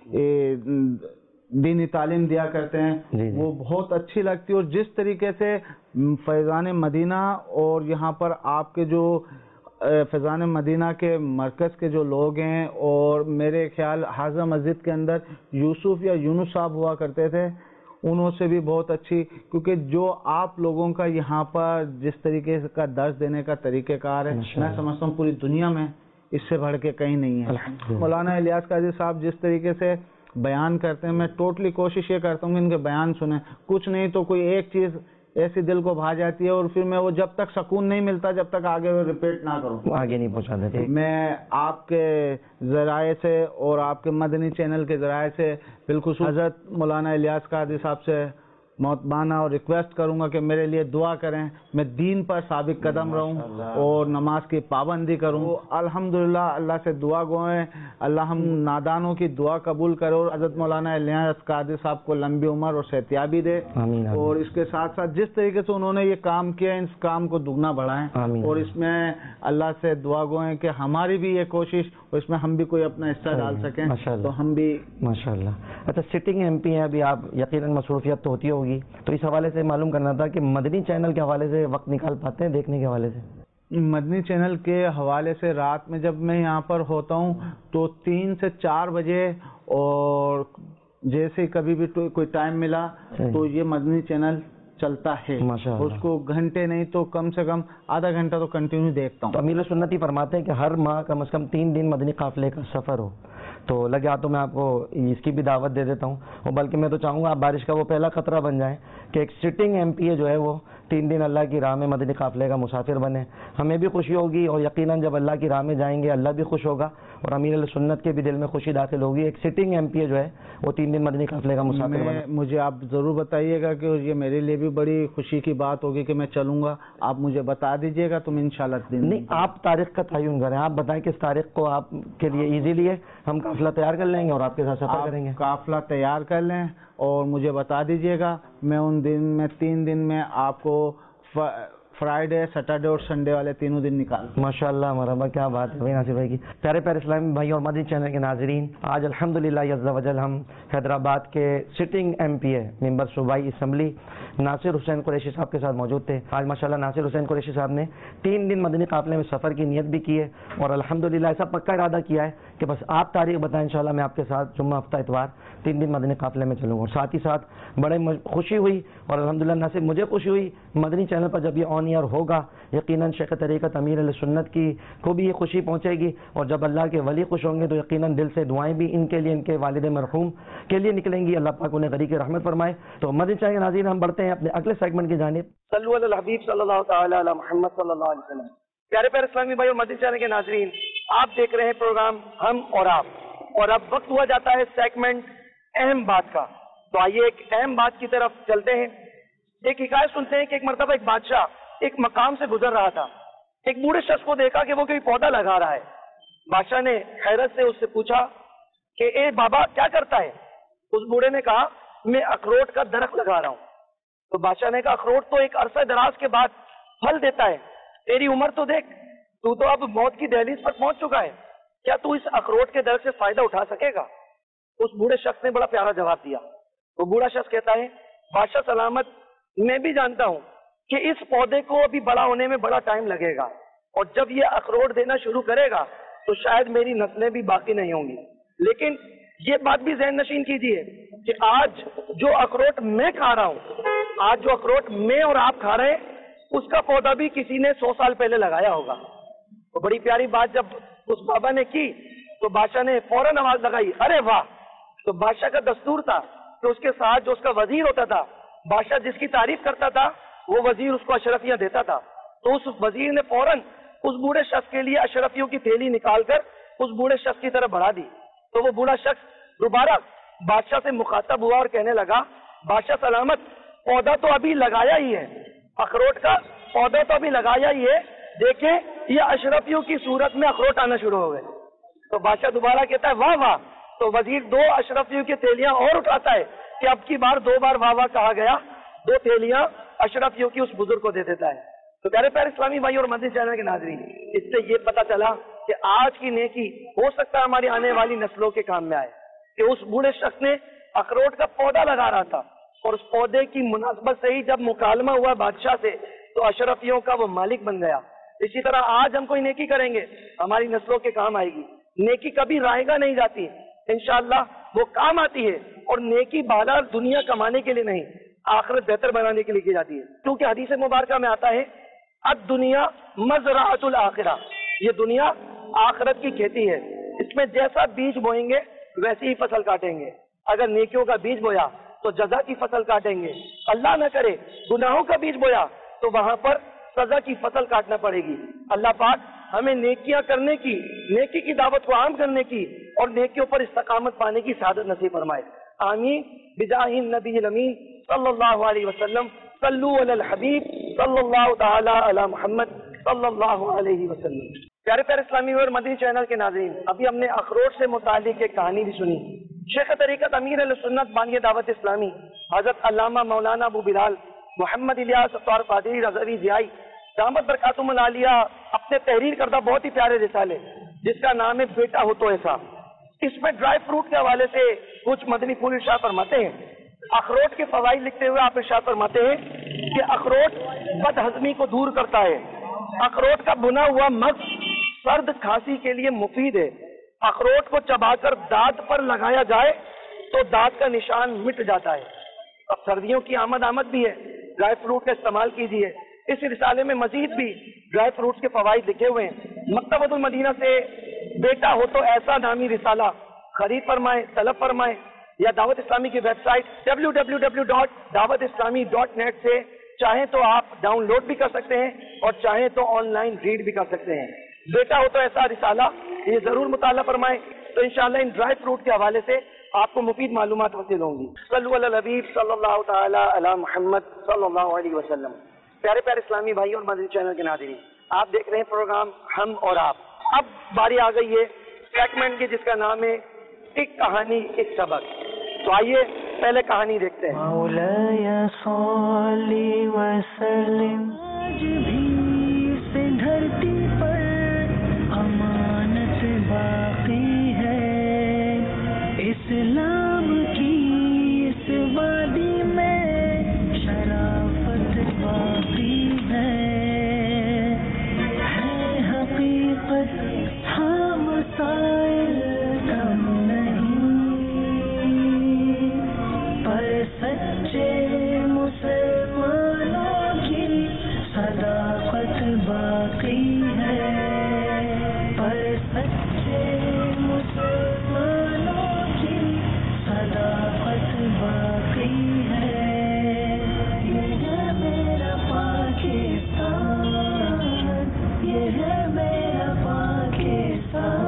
دینی تعلیم دیا کرتے ہیں، وہ بہت اچھی لگتی ہے. اور جس طریقے سے فیضان مدینہ اور یہاں پر آپ کے جو فیضان مدینہ کے مرکز کے جو لوگ ہیں، اور میرے خیال حاضر مسجد کے اندر یوسف یا یونس صاحب ہوا کرتے تھے، انہوں سے بھی بہت اچھی، کیونکہ جو آپ لوگوں کا یہاں پر جس طریقے کا درس دینے کا طریقہ کار ہے، میں سمجھتا ہوں پوری دنیا میں اس سے بڑھ کے کہیں نہیں ہے. مولانا الیاس قادری صاحب جس طریقے سے بیان کرتے ہیں، میں ٹوٹلی کوشش یہ کرتا ہوں کہ ان کے بیان سنیں. کچھ نہیں تو کوئی ایک چیز ایسی دل کو بھا جاتی ہے، اور پھر میں وہ جب تک سکون نہیں ملتا جب تک آگے وہ ریپیٹ نہ کروں، آگے نہیں پہنچا دیتے. میں آپ کے ذرائع سے اور آپ کے مدنی چینل کے ذرائع سے بالخصوص حضرت مولانا الیاس قادری صاحب سے मोहतबाना और रिक्वेस्ट करूंगा कि मेरे लिए दुआ करें, मैं दीन पर साबित कदम रहूं और नमाज की पाबंदी करूं। अल्हम्दुलिल्लाह अल्लाह से दुआ गो हैं, अल्लाह हम नादानों की दुआ कबूल करे और हज़रत मौलाना इलियास कादरी साहब को लंबी उम्र और सेहतियाबी दे। और इसके साथ साथ जिस तरीके से उन्होंने ये काम किया, इस काम को दुगना बढ़ाएं और इसमें अल्लाह से दुआ गो हैं कि हमारी भी ये कोशिश और इसमें हम भी कोई अपना हिस्सा डाल सकें, तो हम भी माशाल्लाह। अच्छा, सिटिंग एमपी हैं अभी आप, यकीनन मसरूफियत तो होती होगी, तो इस हवाले से मालूम करना था कि मदनी चैनल के हवाले से वक्त निकाल पाते हैं देखने के हवाले से? मदनी चैनल के हवाले से रात में जब मैं यहाँ पर होता हूँ तो तीन से चार बजे, और जैसे कभी भी तो कोई टाइम मिला तो ये मदनी चैनल चलता है, उसको घंटे नहीं तो कम से कम आधा घंटा तो कंटिन्यू देखता हूँ। तो अमीर सुन्नती फरमाते हैं कि हर माह कम से कम तीन दिन मदनी काफिले का सफ़र हो, तो लगे तो मैं आपको इसकी भी दावत दे देता हूँ। और बल्कि मैं तो चाहूँगा आप बारिश का वो पहला खतरा बन जाए कि एक सिटिंग एमपीए जो है वो तीन दिन अल्लाह की राह में मदनी काफिले का मुसाफिर बने। हमें भी खुशी होगी और यकीनन जब अल्लाह की राह में जाएंगे अल्लाह भी खुश होगा और अमीर सुन्नत के भी दिल में खुशी दाखिल होगी। एक सिटिंग एमपीए जो है वो तीन दिन मदनी काफिले का मुसाफिर बने। मुझे आप ज़रूर बताइएगा कि ये मेरे लिए भी बड़ी खुशी की बात होगी कि मैं चलूँगा। आप मुझे बता दीजिएगा तो मैं इंशाल्लाह दिन नहीं, आप तारीख का तयन करें, आप बताएं किस तारीख को आपके लिए इजीली है, हम काफिला तैयार कर लेंगे और आपके साथ सफर करेंगे। काफिला तैयार कर लें और मुझे बता दीजिएगा, मैं उन दिन में तीन दिन में आपको फ्राइडे, सैटरडे और संडे वाले तीनों दिन निकाल। माशाल्लाह मरहबा, क्या बात है भाई नासिर भाई की। प्यारे प्यारे इस्लामी भाई और मदनी चैनल के नाजरीन, आज अल्हम्दुलिल्लाह अज़्ज़ा वजल हम हैदराबाद के सिटिंग एमपीए मेंबर सूबाई असम्बली नासिर हुसैन कुरैशी साहब के साथ मौजूद थे। आज माशाल्लाह नासिर हुसैन कुरैशी साहब ने तीन दिन मदनी काफिले में सफ़र की नियत भी की है और अल्हम्दुलिल्लाह ऐसा पक्का इरादा किया है कि बस आप तारीख बताएं, इंशाल्लाह मैं आपके साथ जुम्मा हफ्ता इतवार तीन दिन मदनी काफिले में चलूँगा। और साथ ही साथ बड़े खुशी हुई और अल्हम्दुलिल्लाह ना सिर्फ मुझे खुशी हुई, मदनी चैनल पर जब ये ऑन ईयर होगा यकीनन शेख तरीक़त अमीर अहले सुन्नत की को भी ये खुशी पहुँचेगी और जब अल्लाह के वली खुश होंगे तो यकीनन दिल से दुआएं भी इनके लिए, इनके वालिद मरहूम के लिए निकलेंगी। अल्लाह पाक उन्हें गरीब की रहमत फरमाए। तो मदनी चैनल के नाज़रीन हम बढ़ते हैं अपने अगले सेगमेंट की जानिब। सल्लु अला हबीब सल्लल्लाहु तआला अला मुहम्मद सल्लल्लाहु अलैहि वसल्लम। प्यारे प्यारे इस्लामी भाई और मदनी चैनल के नाज़रीन, आप देख रहे हैं प्रोग्राम हम और आप, और अब वक्त हुआ जाता है सेगमेंट अहम बात का। तो आइए एक अहम बात की तरफ चलते हैं। एक हिकायत सुनते हैं कि एक मर्तबा एक बादशाह एक मकाम से गुजर रहा था, एक बूढ़े शख्स को देखा कि वो कोई पौधा लगा रहा है। बादशाह ने हैरत से उससे पूछा कि ए बाबा क्या करता है? उस बूढ़े ने कहा मैं अखरोट का दरख्त लगा रहा हूँ। तो बादशाह ने कहा अखरोट तो एक अरसा दराज के बाद फल देता है, तेरी उम्र तो देख, तू तो अब मौत की दहलीज पर पहुंच चुका है, क्या तू इस अखरोट के दरख्त से फायदा उठा सकेगा? उस बूढ़े शख्स ने बड़ा प्यारा जवाब दिया। वो बूढ़ा शख्स कहता है बादशाह सलामत, मैं भी जानता हूँ कि इस पौधे को अभी बड़ा होने में बड़ा टाइम लगेगा और जब ये अखरोट देना शुरू करेगा तो शायद मेरी नस्लें भी बाकी नहीं होंगी, लेकिन ये बात भी ज़हन नशीन कीजिए कि आज जो अखरोट मैं खा रहा हूँ, आज जो अखरोट मैं और आप खा रहे हैं, उसका पौधा भी किसी ने सौ साल पहले लगाया होगा। तो बड़ी प्यारी बात जब उस बाबा ने की तो बादशाह ने फौरन आवाज लगाई, अरे वाह। तो बादशाह का दस्तूर था कि उसके साथ जो उसका वजीर होता था, बादशाह जिसकी तारीफ करता था वो वजीर उसको अशरफियां देता था। तो उस वजीर ने फौरन उस बूढ़े शख्स के लिए अशरफियों की थैली निकालकर उस बूढ़े शख्स की तरफ बढ़ा दी। तो वो बूढ़ा शख्स दोबारा बादशाह से मुखातब हुआ और कहने लगा बादशाह सलामत, पौधा तो अभी लगाया ही है, अखरोट का पौधा तो अभी लगाया ही है, देखें ये अशरफियों की सूरत में अखरोट आना शुरू हो गए। तो बादशाह दोबारा कहता है वाह वाह। तो वजीर दो अशरफियों की थैलियां और उठाता है कि अब की बार दो बार वाह वाह कहा गया, दो थैलियां अशरफियों की उस बुजुर्ग को दे देता है। तो प्यारे प्यारे इस्लामी भाई और मदनी चैनल के नाज़रीन, इससे ये पता चला कि आज की नेकी हो सकता है हमारी आने वाली नस्लों के काम में आए। कि उस बूढ़े शख्स ने अखरोट का पौधा लगा रहा था और उस पौधे की मुनासबत से ही जब मुकालमा हुआ बादशाह से तो अशरफियों का वो मालिक बन गया। इसी तरह आज हम कोई नेकी करेंगे हमारी नस्लों के काम आएगी। नेकी कभी रायगा नहीं जाती, इंशाअल्लाह वो काम आती है। और नेकी बाला दुनिया कमाने के लिए नहीं, आखिरत बेहतर बनाने के लिए की जाती है। क्योंकि हदीस मुबारक में आता है अब दुनिया मज़राअतुल आखिरा, ये दुनिया आखिरत की खेती है, इसमें जैसा बीज बोएंगे वैसी ही फसल काटेंगे। अगर नेकियों का बीज बोया तो जजा की फसल काटेंगे, अल्लाह न करे गुनाहों का बीज बोया तो वहां पर सजा की फसल काटना पड़ेगी। अल्लाह पाक हमें नेकियां करने की, नेकी की दावत को आम करने की और नेकियों पर इस्तकामत पाने की सादत नसीब फरमाए। आमीन बिजाहिन नबी अमीन صلی اللہ علیہ وسلم. صلو علی الحبیب صلی اللہ تعالی علی محمد صلی اللہ علیہ وسلم. پیارے پیارے اسلامی اور مدنی چینل کے ناظرین، ابھی ہم نے اخروٹ سے متعلق ایک کہانی بھی سنی. شیخ طریقت امیر اہل سنت بانی دعوت اسلامی حضرت علامہ مولانا ابو بلال محمد الیاس ستار قادری رضوی ضیائی دامت برکاتہم العالیہ اپنے تحریر کردہ بہت ہی پیارے رسالے جس کا نام ہے بیٹا ہو تو ایسا، اس میں ڈرائی فروٹ کے حوالے سے کچھ مدنی پھول ارشاد فرماتے ہیں. اخروٹ کے فوائد لکھتے ہوئے آپ ارشاد فرماتے ہیں کہ اخروٹ بد ہضمی کو دور کرتا ہے. اخروٹ کا بھنا ہوا مغز سرد کھانسی کے لیے مفید ہے. اخروٹ کو چبا کر دانت پر لگایا جائے تو دانت کا نشان مٹ جاتا ہے. اب سردیوں کی آمد آمد بھی ہے، ڈرائی فروٹ کا استعمال کیجیے. اس رسالے میں مزید بھی ڈرائی فروٹس کے فوائد لکھے ہوئے ہیں. مکتبۃ المدینہ سے بیٹا ہو تو ایسا نامی رسالہ خرید فرمائیں، طلب فرمائیں، یا دعوت اسلامی کی website W W W dot Dawat Islami dot net سے چاہیں تو آپ ڈاؤن لوڈ بھی کر سکتے ہیں اور چاہیں تو آن لائن ریڈ بھی کر سکتے ہیں. بیٹا ہو تو ایسا رسالہ یہ ضرور مطالعہ فرمائیں تو انشاءاللہ ان ڈرائی فروٹ کے حوالے سے آپ کو مفید معلومات حاصل ہوں گی. صلو علی الحبیب صلی اللہ تعالی علی محمد صلی اللہ علیہ وسلم. پیارے پیارے اسلامی بھائی اور مدنی چینل کے ناظرین، آپ دیکھ رہے ہیں پروگرام ہم اور آپ. اب باری آ گئی ہے سیگمنٹ کی جس کا نام ہے ایک کہانی ایک سبق. تو آئیے پہلے کہانی دیکھتے ہیں. مولایا صلی وسلم. آج بھی اس دھرتی پر امانت باقی ہے، اسلام کی اس وادی میں شرافت باقی ہے. ہے حقیقت ہم مسائل کم نہیں، پر سچے مسلمانوں کی صداقت باقی ہے. پر سچے مسلمانوں کی صداقت باقی ہے. یہ ہے میرا پاکستان، یہ ہے میرا پاکستان.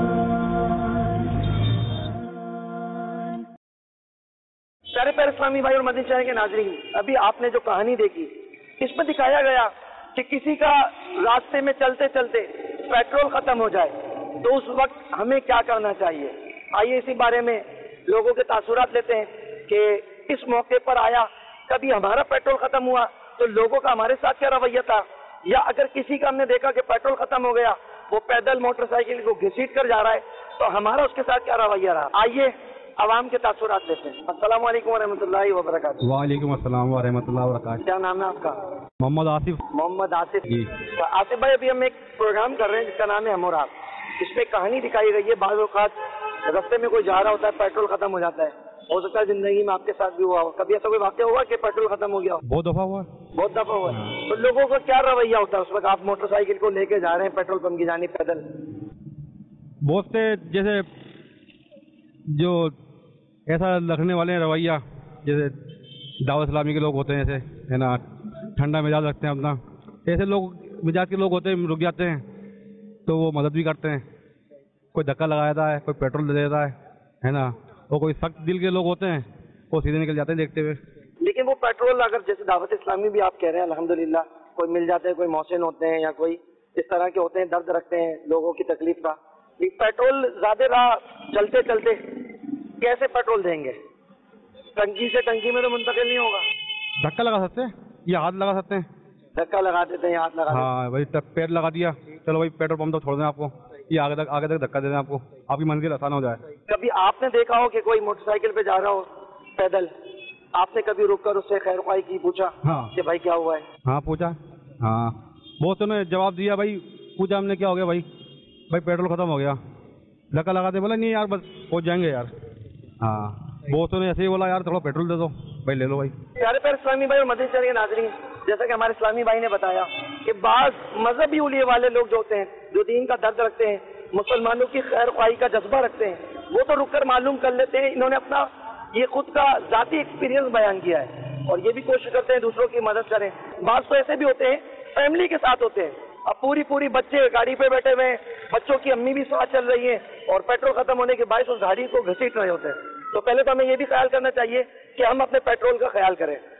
پیارے پیارے اسلامی بھائی اور مدنی چینل کے ناظرین، ابھی آپ نے جو کہانی دیکھی اس میں دکھایا گیا کہ کسی کا راستے میں چلتے چلتے پیٹرول ختم ہو جائے تو اس وقت ہمیں کیا کرنا چاہیے. آئیے اسی بارے میں لوگوں کے تاثرات لیتے ہیں کہ اس موقع پر آیا کبھی ہمارا پیٹرول ختم ہوا تو لوگوں کا ہمارے ساتھ کیا رویہ تھا، یا اگر کسی کا ہم نے دیکھا کہ پیٹرول ختم ہو گیا وہ پیدل موٹر سائیکل کو گھسیٹ کر جا رہا ہے تو ہمارا اس کے ساتھ کیا رویہ رہا. آئیے عوام کے تاثرات لیتے ہیں. السلام علیکم ورحمۃ اللہ وبرکاتہ. وعلیکم السلام ورحمۃ اللہ وبرکاتہ. کیا نام ہے آپ کا؟ محمد آصف. محمد آصف جی. آصف بھائی، ابھی ہم ایک پروگرام کر رہے ہیں جس کا نام ہے ہم اور آپ. اس میں کہانی دکھائی گئی ہے. بعض اوقات رستے میں کوئی جا رہا ہوتا ہے پیٹرول ختم ہو جاتا ہے. ہو سکتا ہے زندگی میں آپ کے ساتھ بھی ہوا ہو. کبھی ایسا کوئی واقعہ ہوا کہ پیٹرول ختم ہو گیا؟ بہت دفعہ ہوا. بہت دفعہ ہوا. تو لوگوں کا کیا رویہ ہوتا ہے اس وقت؟ آپ موٹر سائیکل کو لے کے جا رہے ہیں پیٹرول پمپ کی جانب پیدل. بہت سے جیسے جو ایسا رکھنے والے ہیں رویہ، جیسے دعوت اسلامی کے لوگ ہوتے ہیں ایسے ہے نا، ٹھنڈا مزاج رکھتے ہیں اپنا، ایسے لوگ مزاج کے لوگ ہوتے ہیں رک جاتے ہیں تو وہ مدد بھی کرتے ہیں. کوئی دھکا لگا دیتا ہے، کوئی پیٹرول دے دیتا ہے ہے نا. اور کوئی سخت دل کے لوگ ہوتے ہیں وہ سیدھے نکل جاتے ہیں دیکھتے ہوئے. لیکن وہ پیٹرول اگر جیسے دعوت اسلامی بھی آپ کہہ رہے ہیں الحمدللہ کوئی مل جاتے ہیں، کوئی محسن ہوتے ہیں یا کوئی اس طرح کے ہوتے ہیں، درد رکھتے ہیں لوگوں کی تکلیف کا. پیٹرول زیادہ راہ چلتے چلتے کیسے پیٹرول دیں گے؟ ٹنکی سے ٹنکی میں تو منتقل نہیں ہوگا. دھکا لگا سکتے ہیں یا ہاتھ لگا سکتے ہیں. دھکا لگا دیتے ہیں، ہاتھ لگا دیتے ہیں. ہاں بھائی، پیر لگا دیا، چلو بھائی پیٹرول پمپ تو چھوڑ دیں آپ کو، یہ آگے تک آگے تک دھکا دے دیں آپ کو، آپ کی منزل آسان ہو جائے. کبھی آپ نے دیکھا ہو کہ کوئی موٹر سائیکل پہ جا رہا ہو پیدل، آپ نے کبھی رک کر اس سے خیر خواہی کی، پوچھا کہ بھائی کیا ہوا ہے؟ ہاں پوچھا. ہاں بہت سے نے جواب دیا بھائی، پوچھا ہم نے کیا ہو گیا بھائی، بھائی پیٹرول ختم ہو گیا. دھکا لگا دے، بولا نہیں یار بس پہنچ جائیں گے یار. ہاں بہت سے نے ایسے ہی بولا یار تھوڑا پیٹرول دے دو بھائی، لے لو بھائی. پیارے پیارے اسلامی بھائی اور مدنی چینل کے ناظرین، جیسا کہ ہمارے اسلامی بھائی نے بتایا کہ بعض مذہبی اولیے والے لوگ جو ہوتے ہیں، جو دین کا درد رکھتے ہیں، مسلمانوں کی خیر خواہی کا جذبہ رکھتے ہیں، وہ تو رک کر معلوم کر لیتے ہیں. انہوں نے اپنا یہ خود کا ذاتی ایکسپیرینس بیان کیا ہے اور یہ بھی کوشش کرتے ہیں دوسروں کی مدد کریں. بعض تو ایسے بھی ہوتے ہیں فیملی کے ساتھ ہوتے ہیں، اب پوری پوری بچے گاڑی پہ بیٹھے ہوئے ہیں، بچوں کی امی بھی ساتھ چل رہی ہیں اور پیٹرول ختم ہونے کے باعث اس گاڑی کو گھسیٹ رہے ہوتے ہیں. تو پہلے تو ہمیں یہ بھی خیال کرنا چاہیے کہ ہم اپنے پیٹرول کا خیال کریں.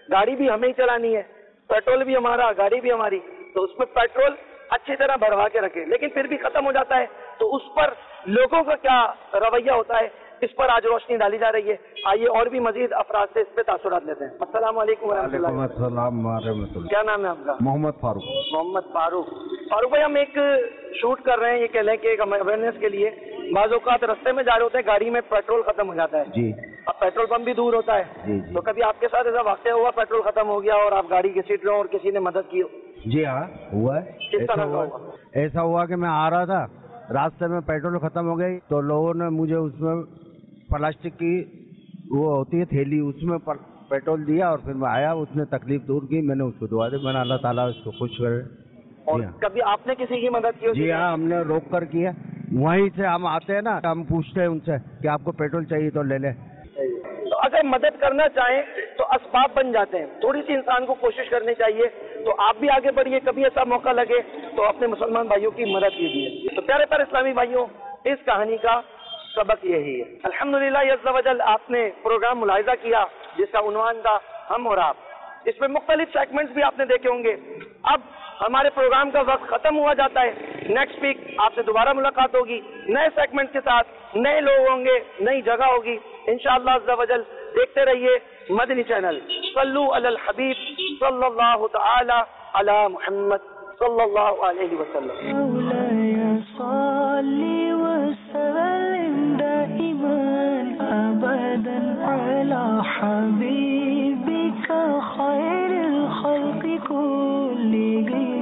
गाड़ी भी हमें ही चलानी है, पेट्रोल भी हमारा, गाड़ी भी हमारी, तो उसमें पेट्रोल अच्छी तरह भरवा के रखें, लेकिन फिर भी खत्म हो जाता है तो उस पर लोगों का क्या रवैया होता है, इस पर आज रोशनी डाली जा रही है। आइए और भी मजीद अफराद से इस पे तासुरात लेते हैं। अस्सलाम वालेकुम वरहमतुल्लाहि वबरकातुहू। क्या नाम है आपका? मोहम्मद फारूक। मोहम्मद फारूक। फारूक भाई, हम एक शूट कर रहे हैं, ये कह लें कि एक अवेयरनेस के लिए। बाज़ औक़ात रास्ते में जा रहे होते हैं, गाड़ी में पेट्रोल खत्म हो जाता है जी, अब पेट्रोल पंप भी दूर होता है जी, जी। तो कभी आपके साथ ऐसा वाक़या हुआ पेट्रोल खत्म हो गया और आप गाड़ी घसीट रहे हो और किसी ने मदद की हो? जी हाँ, हुआ है। किस तरह का हुआ? ऐसा हुआ कि मैं आ रहा था, रास्ते में पेट्रोल खत्म हो गई तो लोगों ने मुझे उसमें प्लास्टिक की वो होती है थैली, उसमें पेट्रोल दिया और फिर मैं आया, उसने तकलीफ दूर की, मैंने उसको दुआ दी, मैंने अल्लाह ताला उसको खुश करे। और कभी आपने किसी की मदद की? जी हाँ, हमने रोक कर किया। वहीं से हम आते हैं ना, हम पूछते हैं उनसे कि आपको पेट्रोल चाहिए तो ले ले। तो अगर मदद करना चाहें तो असबाब बन जाते हैं, थोड़ी सी इंसान को कोशिश करनी चाहिए। तो आप भी आगे बढ़िए, कभी ऐसा मौका लगे तो अपने मुसलमान भाइयों की मदद कीजिए। तो प्यारे प्यारे इस्लामी भाइयों, इस कहानी का सबक यही है। अल्हम्दुलिल्लाह अज़्ज़ा वजल, आपने प्रोग्राम मुलाहिज़ा किया जिसका उन्वान था हम और आप। इसमें मुख्तलिफ सेगमेंट्स भी आपने देखे होंगे। अब हमारे प्रोग्राम का वक्त खत्म हुआ जाता है, नेक्स्ट वीक आपसे दोबारा मुलाकात होगी नए सेगमेंट के साथ, नए लोग होंगे, नई जगह होगी इंशाअल्लाह अज़्ज़ा वजल। देखते रहिए मदनी चैनल। सल्लु अलल हबीब सल्लल्लाहु तआला अला मुहम्मद सल्लल्लाहु अलैहि वसल्लम। حبيبك خير الخلق كلهم